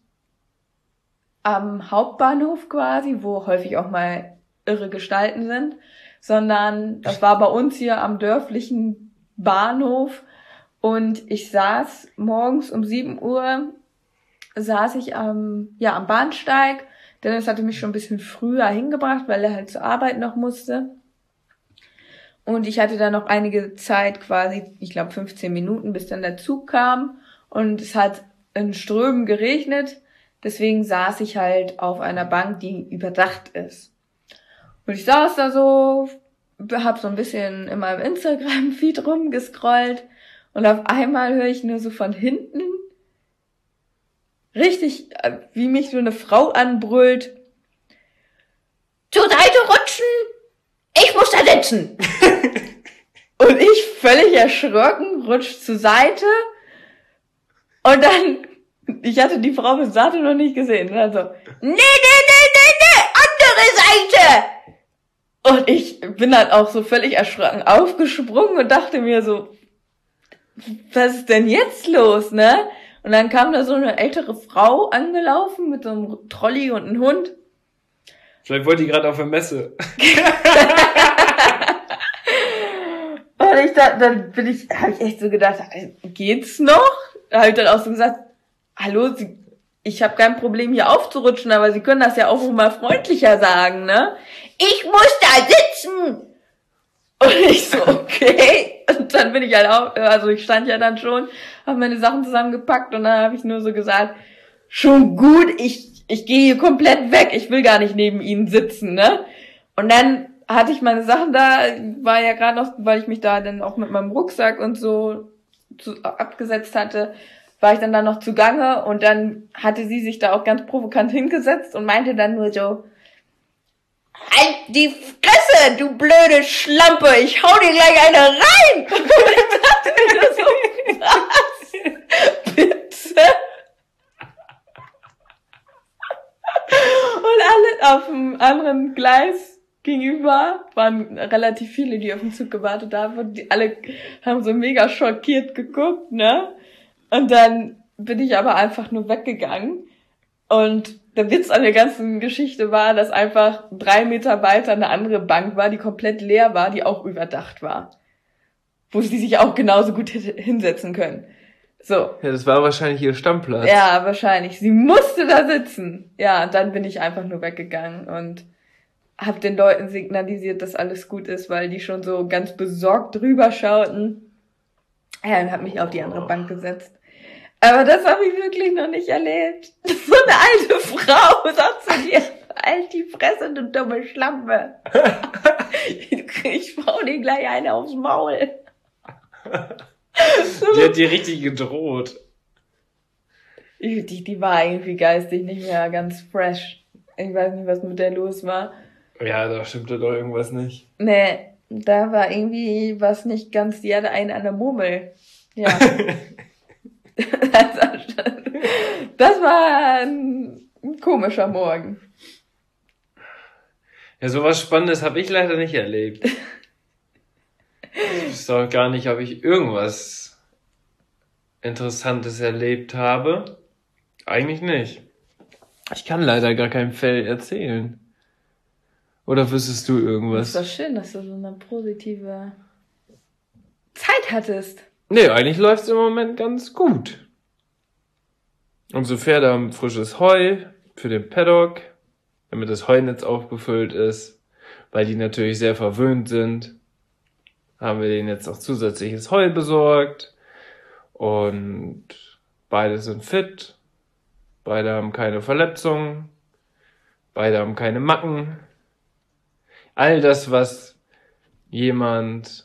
am Hauptbahnhof quasi, wo häufig auch mal irre Gestalten sind, sondern das war bei uns hier am dörflichen Bahnhof. Und ich saß morgens um sieben Uhr, saß ich am, ja, am Bahnsteig. Dennis hatte mich schon ein bisschen früher hingebracht, weil er halt zur Arbeit noch musste. Und ich hatte dann noch einige Zeit quasi, ich glaube fünfzehn Minuten, bis dann der Zug kam. Und es hat in Strömen geregnet. Deswegen saß ich halt auf einer Bank, die überdacht ist. Und ich saß da so, hab so ein bisschen in meinem Instagram-Feed rumgescrollt. Und auf einmal höre ich nur so von hinten richtig, wie mich so eine Frau anbrüllt. Zur Seite rutschen! Ich muss da sitzen! Und ich, völlig erschrocken, rutscht zur Seite. Und dann, ich hatte die Frau bis dato noch nicht gesehen. Und dann so, nee, nee, nee, nee, nee, andere Seite! Und ich bin dann auch so völlig erschrocken aufgesprungen und dachte mir so, was ist denn jetzt los, ne? Und dann kam da so eine ältere Frau angelaufen mit so einem Trolley und einem Hund. Vielleicht wollte die gerade auf der Messe. Und ich da, dann bin ich, habe ich echt so gedacht, geht's noch? Da habe ich dann auch so gesagt, hallo, Sie, ich habe kein Problem hier aufzurutschen, aber Sie können das ja auch mal freundlicher sagen, ne? Ich muss da sitzen! Und ich so, okay. Und dann bin ich halt auch, also ich stand ja dann schon, habe meine Sachen zusammengepackt und dann habe ich nur so gesagt, schon gut, ich ich gehe hier komplett weg, ich will gar nicht neben Ihnen sitzen, ne? Und dann hatte ich meine Sachen da, war ja gerade noch, weil ich mich da dann auch mit meinem Rucksack und so zu, abgesetzt hatte, war ich dann da noch zugange und dann hatte sie sich da auch ganz provokant hingesetzt und meinte dann nur so, halt die Fresse, du blöde Schlampe, ich hau dir gleich eine rein! Und ich dachte mir so, was? Bitte? Und alle auf dem anderen Gleis gegenüber waren relativ viele, die auf den Zug gewartet haben und die alle haben so mega schockiert geguckt, ne? Und dann bin ich aber einfach nur weggegangen und der Witz an der ganzen Geschichte war, dass einfach drei Meter weiter eine andere Bank war, die komplett leer war, die auch überdacht war. Wo sie sich auch genauso gut hätte hinsetzen können. So. Ja, das war wahrscheinlich ihr Stammplatz. Ja, wahrscheinlich. Sie musste da sitzen. Ja, und dann bin ich einfach nur weggegangen und hab den Leuten signalisiert, dass alles gut ist, weil die schon so ganz besorgt drüber schauten. Ja, und hab mich auf die andere Bank gesetzt. Aber das habe ich wirklich noch nicht erlebt. So eine alte Frau sagt zu dir, halt die Fresse, du dumme Schlampe. Ich hau dir gleich eine aufs Maul. Die hat dir richtig gedroht. Die, die war irgendwie geistig nicht mehr ganz fresh. Ich weiß nicht, was mit der los war. Ja, da stimmte doch irgendwas nicht. Nee, Da war irgendwie was nicht ganz, die hatte einen an der Murmel. Ja. Das war ein, ein komischer Morgen. Ja, sowas Spannendes habe ich leider nicht erlebt. Ich wüsste auch gar nicht, ob ich irgendwas Interessantes erlebt habe. Eigentlich nicht. Ich kann leider gar kein Fell erzählen. Oder wüsstest du irgendwas? Das ist doch schön, dass du so eine positive Zeit hattest. Nee, eigentlich läuft's im Moment ganz gut. Unsere Pferde haben frisches Heu für den Paddock, damit das Heunetz aufgefüllt ist. Weil die natürlich sehr verwöhnt sind, haben wir denen jetzt auch zusätzliches Heu besorgt. Und beide sind fit. Beide haben keine Verletzungen. Beide haben keine Macken. All das, was jemand,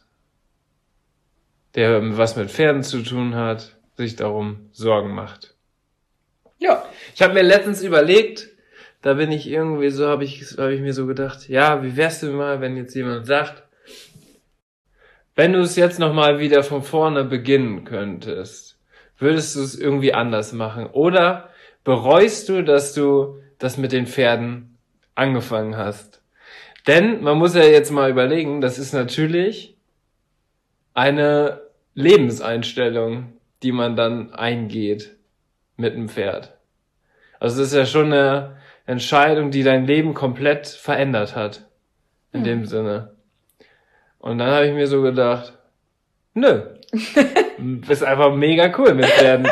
der was mit Pferden zu tun hat, sich darum Sorgen macht. Ja. Ich habe mir letztens überlegt, da bin ich irgendwie so, habe ich, hab ich mir so gedacht, ja, wie wär's denn mal, wenn jetzt jemand sagt, wenn du es jetzt nochmal wieder von vorne beginnen könntest, würdest du es irgendwie anders machen? Oder bereust du, dass du das mit den Pferden angefangen hast? Denn man muss ja jetzt mal überlegen, das ist natürlich eine Lebenseinstellung, die man dann eingeht mit einem Pferd. Also das ist ja schon eine Entscheidung, die dein Leben komplett verändert hat. In hm. dem Sinne. Und dann habe ich mir so gedacht, nö, bist einfach mega cool mit Pferden.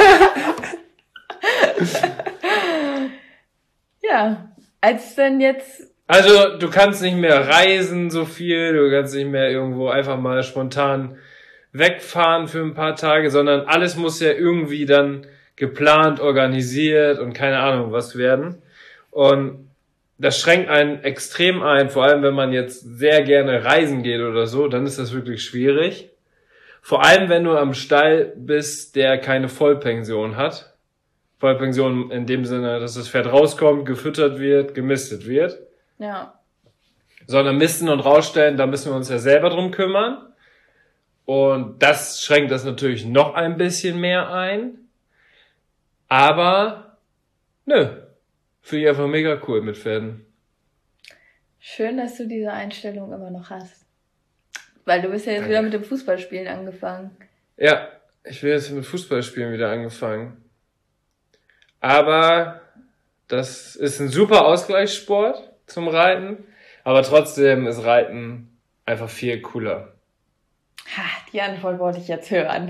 Ja, als denn jetzt... Also du kannst nicht mehr reisen so viel, du kannst nicht mehr irgendwo einfach mal spontan wegfahren für ein paar Tage, sondern alles muss ja irgendwie dann geplant, organisiert und keine Ahnung was werden. Und das schränkt einen extrem ein, vor allem wenn man jetzt sehr gerne reisen geht oder so, dann ist das wirklich schwierig. Vor allem, wenn du am Stall bist, der keine Vollpension hat. Vollpension in dem Sinne, dass das Pferd rauskommt, gefüttert wird, gemistet wird. Ja. Sondern misten und rausstellen, da müssen wir uns ja selber drum kümmern. Und das schränkt das natürlich noch ein bisschen mehr ein. Aber, nö, finde ich einfach mega cool mit Pferden. Schön, dass du diese Einstellung immer noch hast. Weil du bist ja jetzt Danke. wieder mit dem Fußballspielen angefangen. Ja, ich bin jetzt mit Fußballspielen wieder angefangen. Aber das ist ein super Ausgleichssport zum Reiten. Aber trotzdem ist Reiten einfach viel cooler. Ha, die Antwort wollte ich jetzt hören.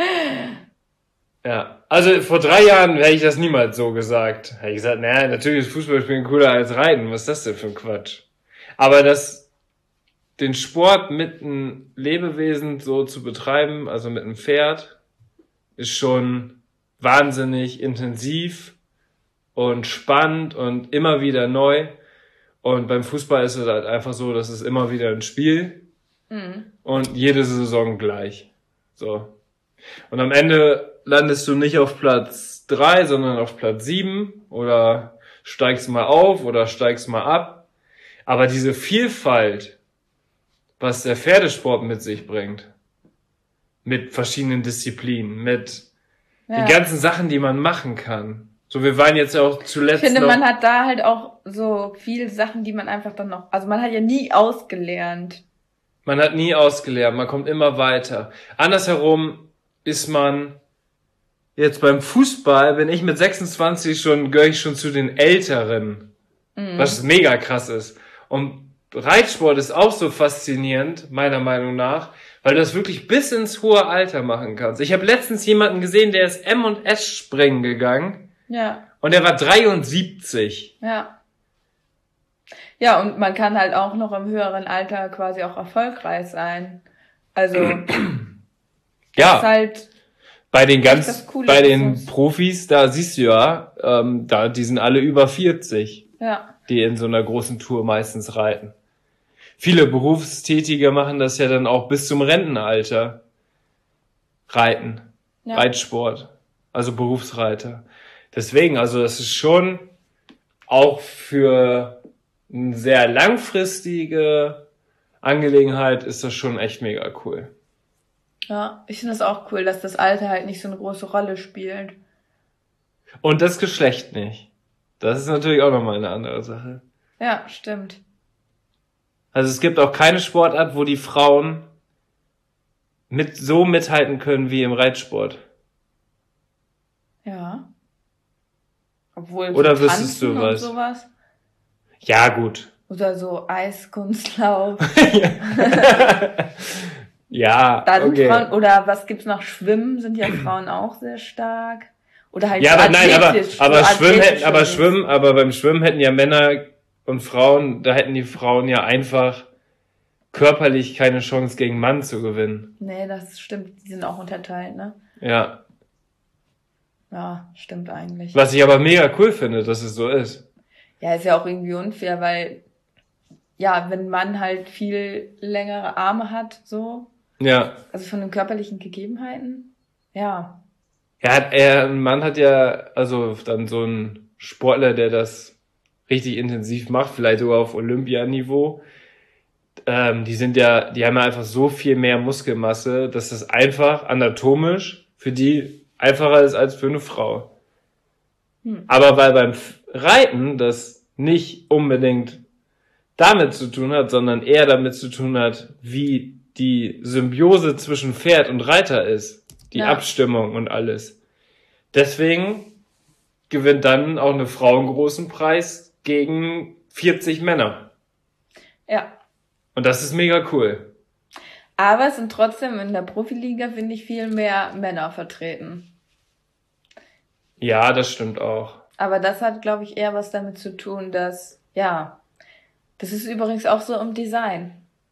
Ja, also vor drei Jahren hätte ich das niemals so gesagt. Hätte ich gesagt, naja, natürlich ist Fußballspielen cooler als Reiten. Was ist das denn für ein Quatsch? Aber das, den Sport mit einem Lebewesen so zu betreiben, also mit einem Pferd, ist schon wahnsinnig intensiv und spannend und immer wieder neu. Und beim Fußball ist es halt einfach so, dass es immer wieder ein Spiel mhm. und jede Saison gleich. So. Und am Ende landest du nicht auf Platz drei, sondern auf Platz sieben oder steigst mal auf oder steigst mal ab. Aber diese Vielfalt, was der Pferdesport mit sich bringt, mit verschiedenen Disziplinen, mit ja. den ganzen Sachen, die man machen kann. So, wir waren jetzt ja auch zuletzt Ich finde, noch man hat da halt auch so viele Sachen, die man einfach dann noch, also man hat ja nie ausgelernt. Man hat nie ausgelernt, man kommt immer weiter. Andersherum ist man jetzt beim Fußball, bin ich mit sechsundzwanzig schon, gehöre ich schon zu den Älteren. Mhm. Was mega krass ist. Und Reitsport ist auch so faszinierend, meiner Meinung nach, weil du das wirklich bis ins hohe Alter machen kannst. Ich habe letztens jemanden gesehen, der ist M und S springen gegangen. Ja. Und der war dreiundsiebzig. Ja. Ja, und man kann halt auch noch im höheren Alter quasi auch erfolgreich sein. Also, ja. ist halt bei den ganz, bei den Profis, da siehst du ja, ähm, da, die sind alle über vierzig. Ja. Die in so einer großen Tour meistens reiten. Viele Berufstätige machen das ja dann auch bis zum Rentenalter. Reiten. Ja. Reitsport. Also Berufsreiter. Deswegen, also das ist schon auch für eine sehr langfristige Angelegenheit ist das schon echt mega cool. Ja, ich finde das auch cool, dass das Alter halt nicht so eine große Rolle spielt. Und das Geschlecht nicht. Das ist natürlich auch nochmal eine andere Sache. Ja, stimmt. Also es gibt auch keine Sportart, wo die Frauen mit so mithalten können wie im Reitsport. Ja. Obwohl Oder so wüsstest Tanzen du und was? sowas. Ja, gut. Oder so Eiskunstlauf. Ja, Da sind okay. Frauen, oder was gibt's noch? Schwimmen sind ja Frauen auch sehr stark. Oder halt Ja, so aber nein, aber, athletisch, aber so Schwimmen hätten, aber athletische Schwimmen, aber beim Schwimmen hätten ja Männer und Frauen, da hätten die Frauen ja einfach körperlich keine Chance gegen Mann zu gewinnen. Nee, das stimmt. Die sind auch unterteilt, ne? Ja. Ja, stimmt eigentlich. Was ich aber mega cool finde, dass es so ist. Ja, ist ja auch irgendwie unfair, weil, ja, wenn ein Mann halt viel längere Arme hat, so, Ja. also von den körperlichen Gegebenheiten, ja. Er hat, er, ein Mann hat ja, also dann so ein Sportler, der das richtig intensiv macht, vielleicht sogar auf Olympianiveau. Ähm, die sind ja, die haben ja einfach so viel mehr Muskelmasse, dass das einfach anatomisch für die einfacher ist als für eine Frau. Hm. Aber weil beim Reiten das nicht unbedingt damit zu tun hat, sondern eher damit zu tun hat, wie die Symbiose zwischen Pferd und Reiter ist. Die Ja. Abstimmung und alles. Deswegen gewinnt dann auch eine Frau einen großen Preis gegen vierzig Männer. Ja. Und das ist mega cool. Aber es sind trotzdem in der Profiliga, finde ich, viel mehr Männer vertreten. Ja, das stimmt auch. Aber das hat, glaube ich, eher was damit zu tun, dass, ja, das ist übrigens auch so im Design.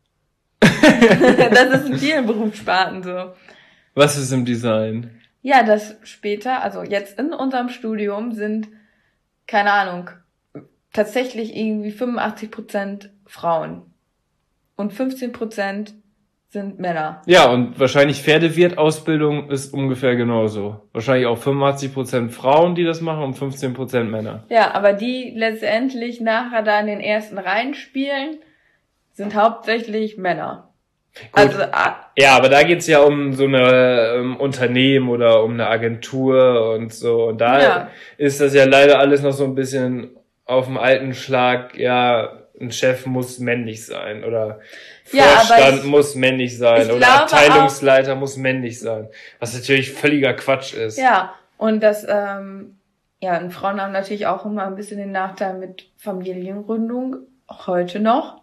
Das ist in vielen Berufssparten so. Was ist im Design? Ja, das später, also jetzt in unserem Studium sind, keine Ahnung, tatsächlich irgendwie fünfundachtzig Prozent Frauen und fünfzehn Prozent sind Männer. Ja, und wahrscheinlich Pferdewirt-Ausbildung ist ungefähr genauso. Wahrscheinlich auch fünfundachtzig Prozent Frauen, die das machen, und fünfzehn Prozent Männer. Ja, aber die letztendlich nachher da in den ersten Reihen spielen, sind hauptsächlich Männer. Gut. Also, ah, Ja, aber da geht's ja um so eine ähm, Unternehmen oder um eine Agentur und so. Und da Ja. ist das ja leider alles noch so ein bisschen auf dem alten Schlag, ja, ein Chef muss männlich sein oder Ja, aber Vorstand ich- muss männlich sein ich oder glaube Abteilungsleiter muss männlich sein. Was natürlich völliger Quatsch ist. ja, und das, ähm, ja, und Frauen haben natürlich auch immer ein bisschen den Nachteil mit Familiengründung, auch heute noch,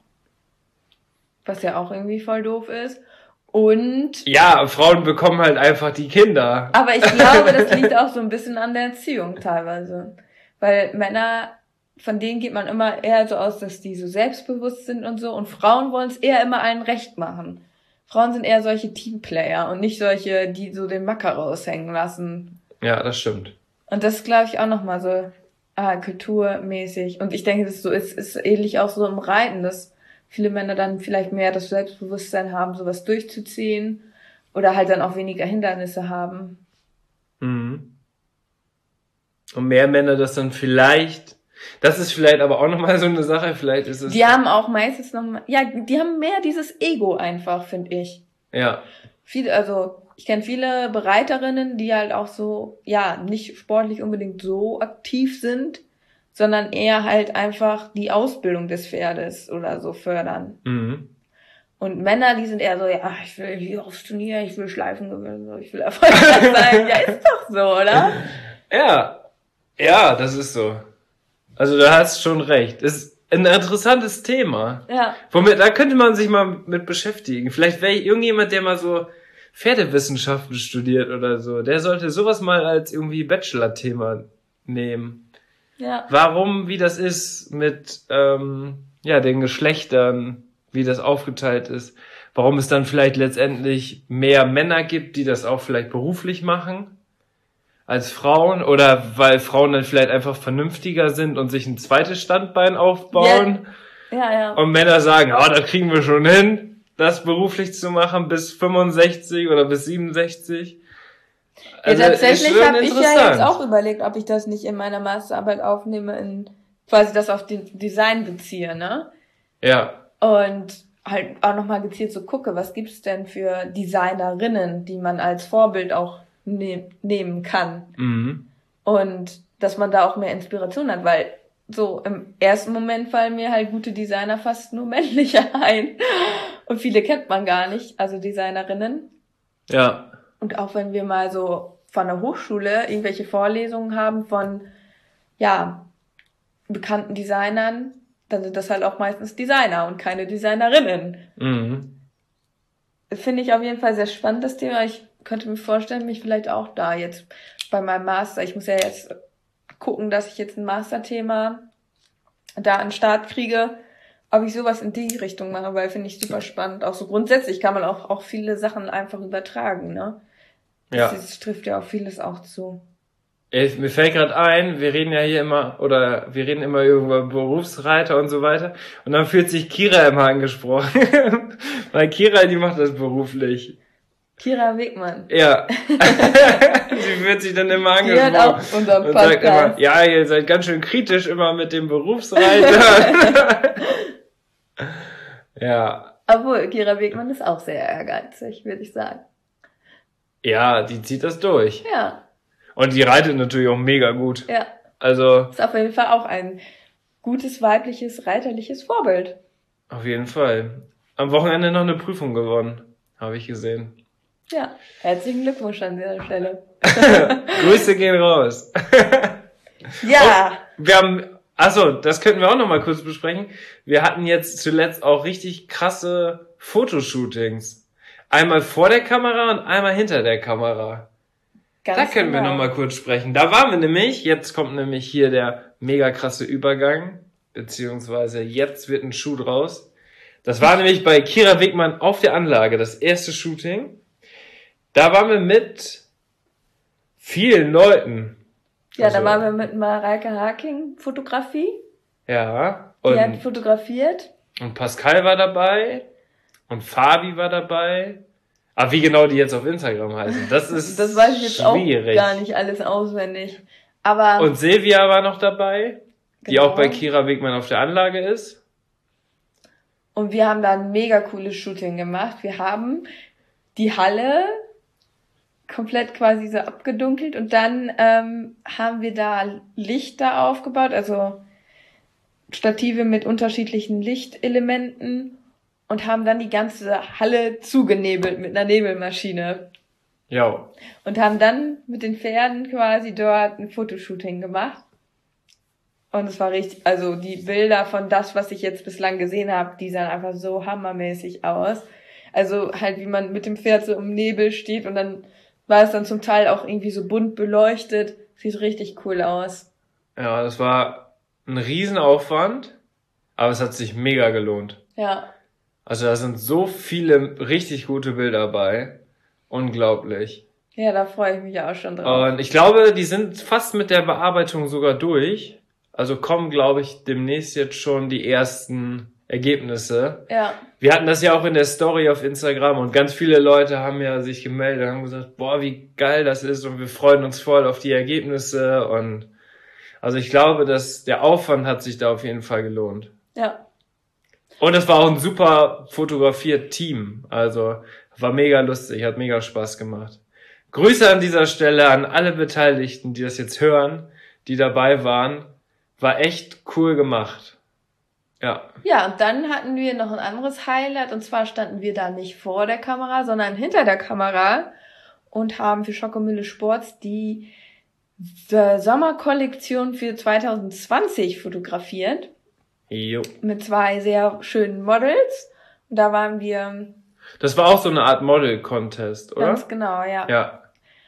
was ja auch irgendwie voll doof ist. Und, Ja, Frauen bekommen halt einfach die Kinder. aber ich glaube, das liegt auch so ein bisschen an der Erziehung teilweise. Weil Männer, von denen geht man immer eher so aus, dass die so selbstbewusst sind und so, und Frauen wollen es eher immer allen recht machen. Frauen sind eher solche Teamplayer und nicht solche, die so den Macker raushängen lassen. Ja, das stimmt. Und das glaube ich auch nochmal so ah, kulturmäßig. Und ich denke, das ist so ist, ist ähnlich auch so im Reiten, dass viele Männer dann vielleicht mehr das Selbstbewusstsein haben, sowas durchzuziehen oder halt dann auch weniger Hindernisse haben. Mhm. Und mehr Männer das dann vielleicht, das ist vielleicht aber auch nochmal so eine Sache, vielleicht ist es, Die haben auch meistens noch mal, ja, die haben mehr dieses Ego einfach, finde ich. ja, Viele, also ich kenne viele Bereiterinnen, die halt auch so, ja, nicht sportlich unbedingt so aktiv sind, sondern eher halt einfach die Ausbildung des Pferdes oder so fördern. mhm. Und Männer, die sind eher so, ja, ich will hier aufs Turnier, ich will Schleifen gewinnen, so, ich will erfolgreich sein. Ja, ist doch so, oder? Ja, ja, das ist so. Also du hast schon recht. Ist ein interessantes Thema. Ja. Womit, da könnte man sich mal mit beschäftigen. Vielleicht wäre irgendjemand, der mal so Pferdewissenschaften studiert oder so. Der sollte sowas mal als irgendwie Bachelor-Thema nehmen. Ja. Warum, wie das ist mit ähm, ja den Geschlechtern, wie das aufgeteilt ist. Warum es dann vielleicht letztendlich mehr Männer gibt, die das auch vielleicht beruflich machen als Frauen, oder weil Frauen dann vielleicht einfach vernünftiger sind und sich ein zweites Standbein aufbauen Ja, ja. und Männer sagen, ah, das kriegen wir schon hin, das beruflich zu machen bis fünfundsechzig oder bis siebenundsechzig. Also, ja, ist tatsächlich schon habe ich ja interessant. jetzt auch überlegt, ob ich das nicht in meiner Masterarbeit aufnehme, in quasi das auf den Design beziehe, ne? Ja, Und halt auch nochmal gezielt so gucke, was gibt's denn für Designerinnen, die man als Vorbild auch ne- nehmen kann. Mhm. Und dass man da auch mehr Inspiration hat, weil so im ersten Moment fallen mir halt gute Designer fast nur männliche ein. Und viele kennt man gar nicht, also Designerinnen. Ja. Und auch wenn wir mal so von der Hochschule irgendwelche Vorlesungen haben von, ja, bekannten Designern, dann sind das halt auch meistens Designer und keine Designerinnen. Mhm. Finde ich auf jeden Fall sehr spannend, das Thema. Ich könnte mir vorstellen, mich vielleicht auch da jetzt bei meinem Master, ich muss ja jetzt gucken, dass ich jetzt ein Masterthema da an den Start kriege, ob ich sowas in die Richtung mache, weil finde ich super spannend. Auch so grundsätzlich kann man auch, auch viele Sachen einfach übertragen, ne? Ja. Das trifft ja auf vieles auch zu. Ich, mir fällt gerade ein, wir reden ja hier immer, oder wir reden immer über Berufsreiter und so weiter. Und dann fühlt sich Kira immer angesprochen. Weil Kira, die macht das beruflich. Kira Wegmann. Ja. Sie fühlt sich dann immer angesprochen. Die hat auch unseren und sagt immer, Podcast. ja, ihr seid ganz schön kritisch immer mit dem Berufsreiter. Ja. Obwohl, Kira Wegmann ist auch sehr ehrgeizig, würde ich sagen. Ja, die zieht das durch. Ja. Und die reitet natürlich auch mega gut. Ja. Also. Ist auf jeden Fall auch ein gutes weibliches, reiterliches Vorbild. Auf jeden Fall. Am Wochenende noch eine Prüfung gewonnen, habe ich gesehen. Ja, herzlichen Glückwunsch an dieser Stelle. Grüße gehen raus. Ja. Und wir haben, achso, das könnten wir auch noch mal kurz besprechen. Wir hatten jetzt zuletzt auch richtig krasse Fotoshootings. Einmal vor der Kamera und einmal hinter der Kamera. Ganz da können genau. wir noch mal kurz sprechen. Da waren wir nämlich, jetzt kommt nämlich hier der mega krasse Übergang, beziehungsweise jetzt wird ein Shoot raus. Das war nämlich bei Kira Wegmann auf der Anlage, das erste Shooting. Da waren wir mit vielen Leuten. Ja, Also, da waren wir mit Mareike Haking, Fotografie. Ja. Die hat Und, fotografiert. und Pascal war dabei. Und Fabi war dabei. Aber wie genau die jetzt auf Instagram heißen, das ist Das weiß ich jetzt schwierig. auch gar nicht alles auswendig. Aber Und Silvia war noch dabei, die Genau. auch bei Kira Wegmann auf der Anlage ist. Und wir haben da ein mega cooles Shooting gemacht. Wir haben die Halle komplett quasi so abgedunkelt und dann ähm, haben wir da Lichter aufgebaut, also Stative mit unterschiedlichen Lichtelementen und haben dann die ganze Halle zugenebelt mit einer Nebelmaschine. Ja. Und haben dann mit den Pferden quasi dort ein Fotoshooting gemacht. Und es war richtig, also die Bilder von das, was ich jetzt bislang gesehen habe, die sahen einfach so hammermäßig aus. Also halt, wie man mit dem Pferd so im Nebel steht und dann war es dann zum Teil auch irgendwie so bunt beleuchtet. Sieht richtig cool aus. Ja, das war ein Riesenaufwand, aber es hat sich mega gelohnt. Ja. Also da sind so viele richtig gute Bilder bei. Unglaublich. Ja, da freue ich mich auch schon drauf. Und ich glaube, die sind fast mit der Bearbeitung sogar durch. Also kommen, glaube ich, demnächst jetzt schon die ersten Ergebnisse. Ja. Wir hatten das ja auch in der Story auf Instagram und ganz viele Leute haben ja sich gemeldet und haben gesagt, boah, wie geil das ist und wir freuen uns voll auf die Ergebnisse und also ich glaube, dass der Aufwand hat sich da auf jeden Fall gelohnt. Ja. Und es war auch ein super fotografiert Team. Also war mega lustig, hat mega Spaß gemacht. Grüße an dieser Stelle an alle Beteiligten, die das jetzt hören, die dabei waren. War echt cool gemacht. Ja. Ja, und dann hatten wir noch ein anderes Highlight und zwar standen wir da nicht vor der Kamera, sondern hinter der Kamera und haben für Schokomühle Sports die Sommerkollektion für zwanzig zwanzig fotografiert. Jo. Mit zwei sehr schönen Models. Und da waren wir... Das war auch so eine Art Model-Contest, oder? Ganz genau, ja. Ja.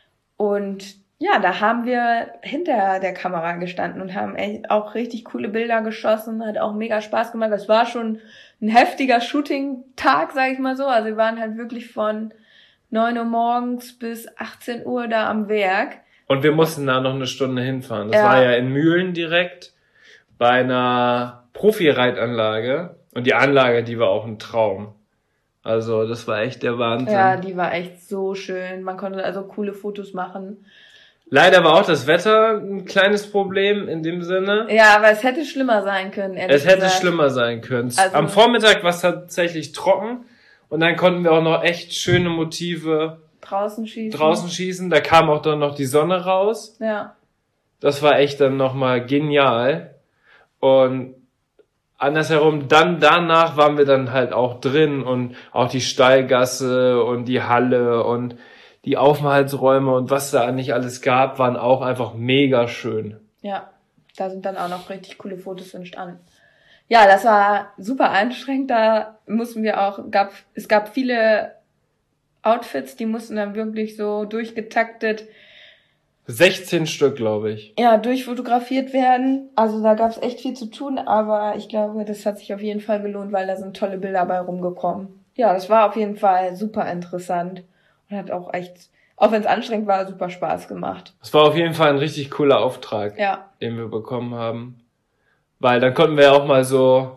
Und ja, da haben wir hinter der Kamera gestanden und haben echt auch richtig coole Bilder geschossen. Hat auch mega Spaß gemacht. Das war schon ein heftiger Shooting-Tag, sag ich mal so. Also wir waren halt wirklich von neun Uhr morgens bis achtzehn Uhr da am Werk. Und wir mussten da noch eine Stunde hinfahren. Das Ja. war ja in Mühlen direkt bei einer Profi-Reitanlage. Und die Anlage, die war auch ein Traum. Also das war echt der Wahnsinn. Ja, die war echt so schön. Man konnte also coole Fotos machen. Leider war auch das Wetter ein kleines Problem in dem Sinne. Ja, aber es hätte schlimmer sein können. Es hätte gesagt. schlimmer sein können. Also, am Vormittag war es tatsächlich trocken und dann konnten wir auch noch echt schöne Motive draußen schießen. Draußen schießen. Da kam auch dann noch die Sonne raus. Ja. Das war echt dann nochmal genial. Und andersherum, dann danach waren wir dann halt auch drin und auch die Stallgasse und die Halle und die Aufenthaltsräume und was da nicht alles gab, waren auch einfach mega schön. Ja, da sind dann auch noch richtig coole Fotos entstanden. Ja, das war super anstrengend. Da mussten wir auch, gab, es gab viele Outfits, die mussten dann wirklich so durchgetaktet sechzehn Stück, glaube ich. Ja, durchfotografiert werden. Also da gab es echt viel zu tun, aber ich glaube, das hat sich auf jeden Fall gelohnt, weil da sind tolle Bilder bei rumgekommen. Ja, das war auf jeden Fall super interessant und hat auch echt, auch wenn es anstrengend war, super Spaß gemacht. Es war auf jeden Fall ein richtig cooler Auftrag, ja. den wir bekommen haben. Weil dann konnten wir auch mal so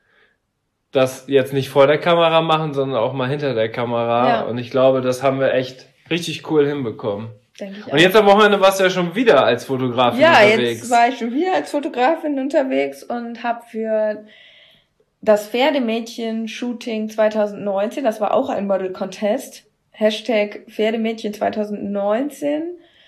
das jetzt nicht vor der Kamera machen, sondern auch mal hinter der Kamera. Ja. Und ich glaube, das haben wir echt richtig cool hinbekommen. Denke ich auch. Und jetzt am Wochenende warst du ja schon wieder als Fotografin ja, unterwegs. Ja, jetzt war ich schon wieder als Fotografin unterwegs und habe für das Pferdemädchen-Shooting zwanzig neunzehn, das war auch ein Model-Contest, Hashtag Pferdemädchen zwanzig neunzehn.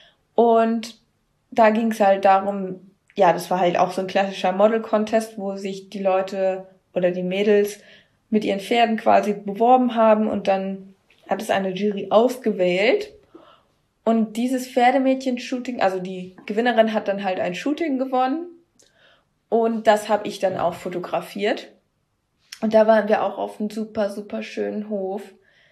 Und da ging es halt darum, ja, das war halt auch so ein klassischer Model-Contest, wo sich die Leute oder die Mädels mit ihren Pferden quasi beworben haben und dann hat es eine Jury ausgewählt. Und dieses Pferdemädchen-Shooting, also die Gewinnerin hat dann halt ein Shooting gewonnen und das habe ich dann auch fotografiert. Und da waren wir auch auf einem super, super schönen Hof.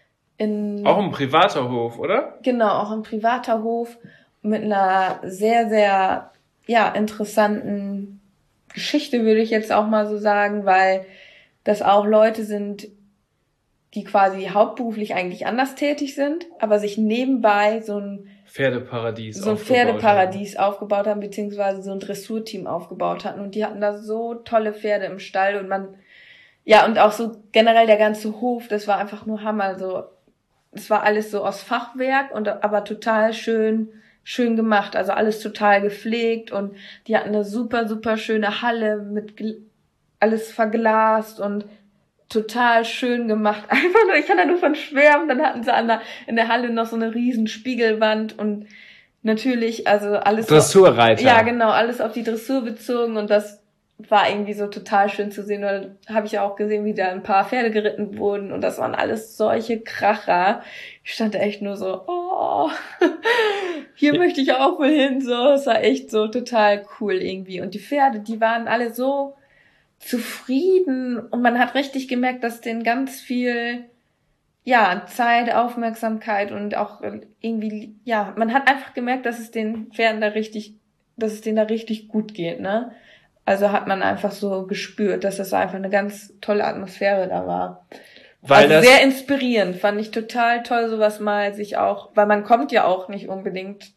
In auch ein privater Hof, oder? Genau, auch ein privater Hof mit einer sehr, sehr ja interessanten Geschichte, würde ich jetzt auch mal so sagen, weil das auch Leute sind, die quasi hauptberuflich eigentlich anders tätig sind, aber sich nebenbei so ein Pferdeparadies so ein Pferdeparadies haben. aufgebaut haben, beziehungsweise so ein Dressurteam aufgebaut hatten. Und die hatten da so tolle Pferde im Stall und man, ja, und auch so generell der ganze Hof, das war einfach nur Hammer. So, es war alles so aus Fachwerk und aber total schön, schön gemacht. Also alles total gepflegt und die hatten eine super, super schöne Halle mit alles verglast und total schön gemacht. Einfach nur, ich kann da nur von schwärmen. Dann hatten sie an der, in der Halle noch so eine riesen Spiegelwand und natürlich, also alles... Dressurreiter. Ja, genau, alles auf die Dressur bezogen und das war irgendwie so total schön zu sehen, weil habe ich auch gesehen, wie da ein paar Pferde geritten wurden und das waren alles solche Kracher. Ich stand echt nur so, oh, hier möchte ich auch mal hin, so. Es war echt so total cool irgendwie. Und die Pferde, die waren alle so zufrieden und man hat richtig gemerkt, dass denen ganz viel, ja, Zeit, Aufmerksamkeit und auch irgendwie, ja, man hat einfach gemerkt, dass es den Pferden da richtig, dass es denen da richtig gut geht, ne? Also hat man einfach so gespürt, dass das einfach eine ganz tolle Atmosphäre da war. Weil also das sehr inspirierend, fand ich total toll, sowas mal sich auch, weil man kommt ja auch nicht unbedingt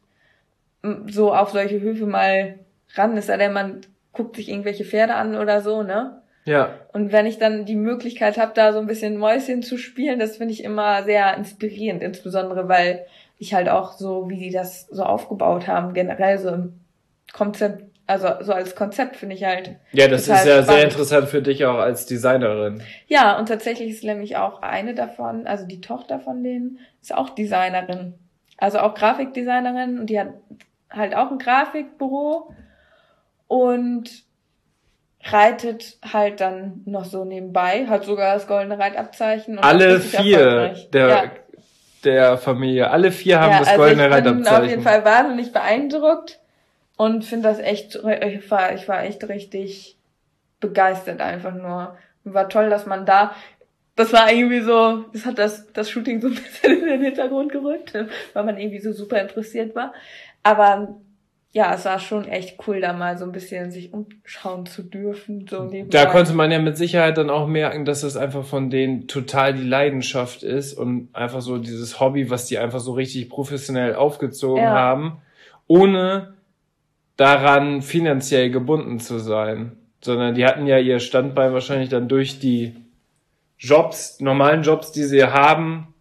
so auf solche Höfe mal ran, ist ja der man guckt sich irgendwelche Pferde an oder so, ne? Ja. Und wenn ich dann die Möglichkeit habe, da so ein bisschen Mäuschen zu spielen, das finde ich immer sehr inspirierend, insbesondere weil ich halt auch so, wie die das so aufgebaut haben, generell so im Konzept, also so als Konzept finde ich halt. Ja, das ist ja spannend. Sehr interessant für dich auch als Designerin. Ja, und tatsächlich ist nämlich auch eine davon, also die Tochter von denen, ist auch Designerin. Also auch Grafikdesignerin und die hat halt auch ein Grafikbüro. Und reitet halt dann noch so nebenbei, hat sogar das goldene Reitabzeichen. Und alle vier der, ja. der Familie, alle vier haben ja, das also goldene Reitabzeichen. Ich bin auf jeden Fall wahnsinnig beeindruckt und finde das echt, ich war, ich war echt richtig begeistert einfach nur. War toll, dass man da, das war irgendwie so, das hat das, das Shooting so ein bisschen in den Hintergrund gerückt, weil man irgendwie so super interessiert war. Aber ja, es war schon echt cool, da mal so ein bisschen sich umschauen zu dürfen. So da konnte man ja mit Sicherheit dann auch merken, dass es einfach von denen total die Leidenschaft ist und einfach so dieses Hobby, was die einfach so richtig professionell aufgezogen ja. haben, ohne daran finanziell gebunden zu sein. Sondern die hatten ja ihr Standbein wahrscheinlich dann durch die Jobs, normalen Jobs, die sie haben,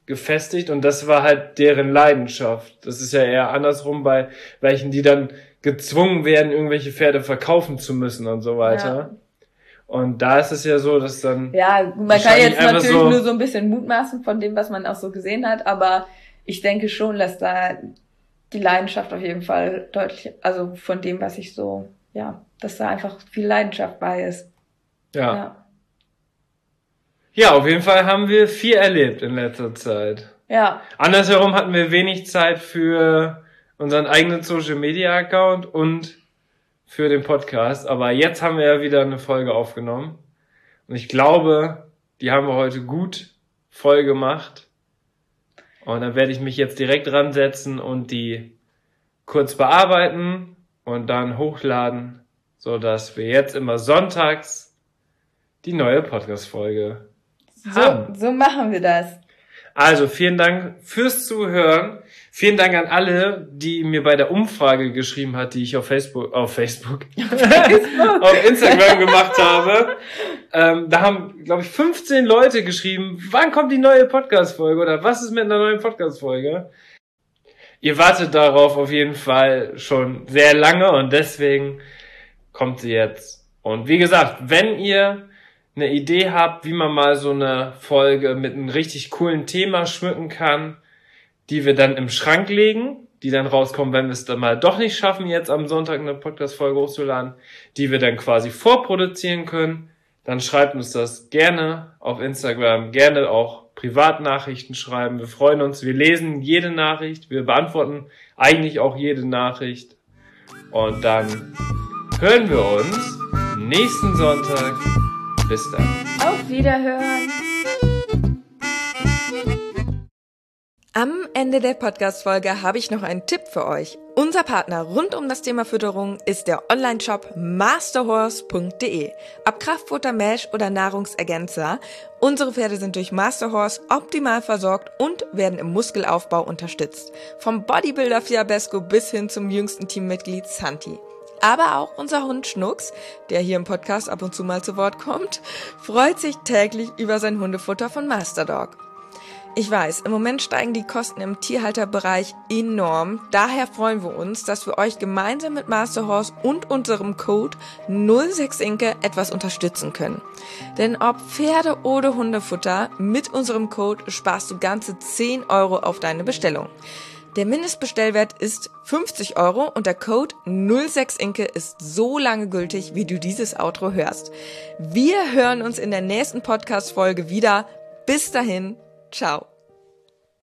gefestigt und das war halt deren Leidenschaft. Das ist ja eher andersrum bei welchen, die dann gezwungen werden, irgendwelche Pferde verkaufen zu müssen und so weiter. Ja. Und da ist es ja so, dass dann... Ja, man kann jetzt natürlich so nur so ein bisschen mutmaßen von dem, was man auch so gesehen hat, aber ich denke schon, dass da die Leidenschaft auf jeden Fall deutlich, also von dem, was ich so, ja, dass da einfach viel Leidenschaft bei ist. Ja. Ja, ja auf jeden Fall haben wir viel erlebt in letzter Zeit. Ja. Andersherum hatten wir wenig Zeit für unseren eigenen Social-Media-Account und für den Podcast, aber jetzt haben wir ja wieder eine Folge aufgenommen und ich glaube, die haben wir heute gut voll gemacht und dann werde ich mich jetzt direkt ransetzen und die kurz bearbeiten und dann hochladen, so dass wir jetzt immer sonntags die neue Podcast-Folge haben. So, so machen wir das. Also vielen Dank fürs Zuhören. Vielen Dank an alle, die mir bei der Umfrage geschrieben hat, die ich auf Facebook, auf Facebook, Facebook. auf Instagram gemacht habe. Ähm, da haben, glaube ich, fünfzehn Leute geschrieben, wann kommt die neue Podcast-Folge oder was ist mit einer neuen Podcast-Folge? Ihr wartet darauf auf jeden Fall schon sehr lange und deswegen kommt sie jetzt. Und wie gesagt, wenn ihr eine Idee habt, wie man mal so eine Folge mit einem richtig coolen Thema schmücken kann, die wir dann im Schrank legen, die dann rauskommen, wenn wir es dann mal doch nicht schaffen, jetzt am Sonntag eine Podcast-Folge hochzuladen, die wir dann quasi vorproduzieren können, dann schreibt uns das gerne auf Instagram, gerne auch Privatnachrichten schreiben. Wir freuen uns, wir lesen jede Nachricht, wir beantworten eigentlich auch jede Nachricht und dann hören wir uns nächsten Sonntag. Bis dann. Auf Wiederhören. Am Ende der Podcast-Folge habe ich noch einen Tipp für euch. Unser Partner rund um das Thema Fütterung ist der Online-Shop masterhorse punkt de. Ob Kraftfutter, Mesh oder Nahrungsergänzer, unsere Pferde sind durch Masterhorse optimal versorgt und werden im Muskelaufbau unterstützt. Vom Bodybuilder Fiabesco bis hin zum jüngsten Teammitglied Santi. Aber auch unser Hund Schnucks, der hier im Podcast ab und zu mal zu Wort kommt, freut sich täglich über sein Hundefutter von Masterdog. Ich weiß, im Moment steigen die Kosten im Tierhalterbereich enorm. Daher freuen wir uns, dass wir euch gemeinsam mit Masterhorse und unserem Code null sechs Inke etwas unterstützen können. Denn ob Pferde- oder Hundefutter, mit unserem Code sparst du ganze zehn Euro auf deine Bestellung. Der Mindestbestellwert ist fünfzig Euro und der Code null sechs Inke ist so lange gültig, wie du dieses Outro hörst. Wir hören uns in der nächsten Podcast-Folge wieder. Bis dahin, ciao.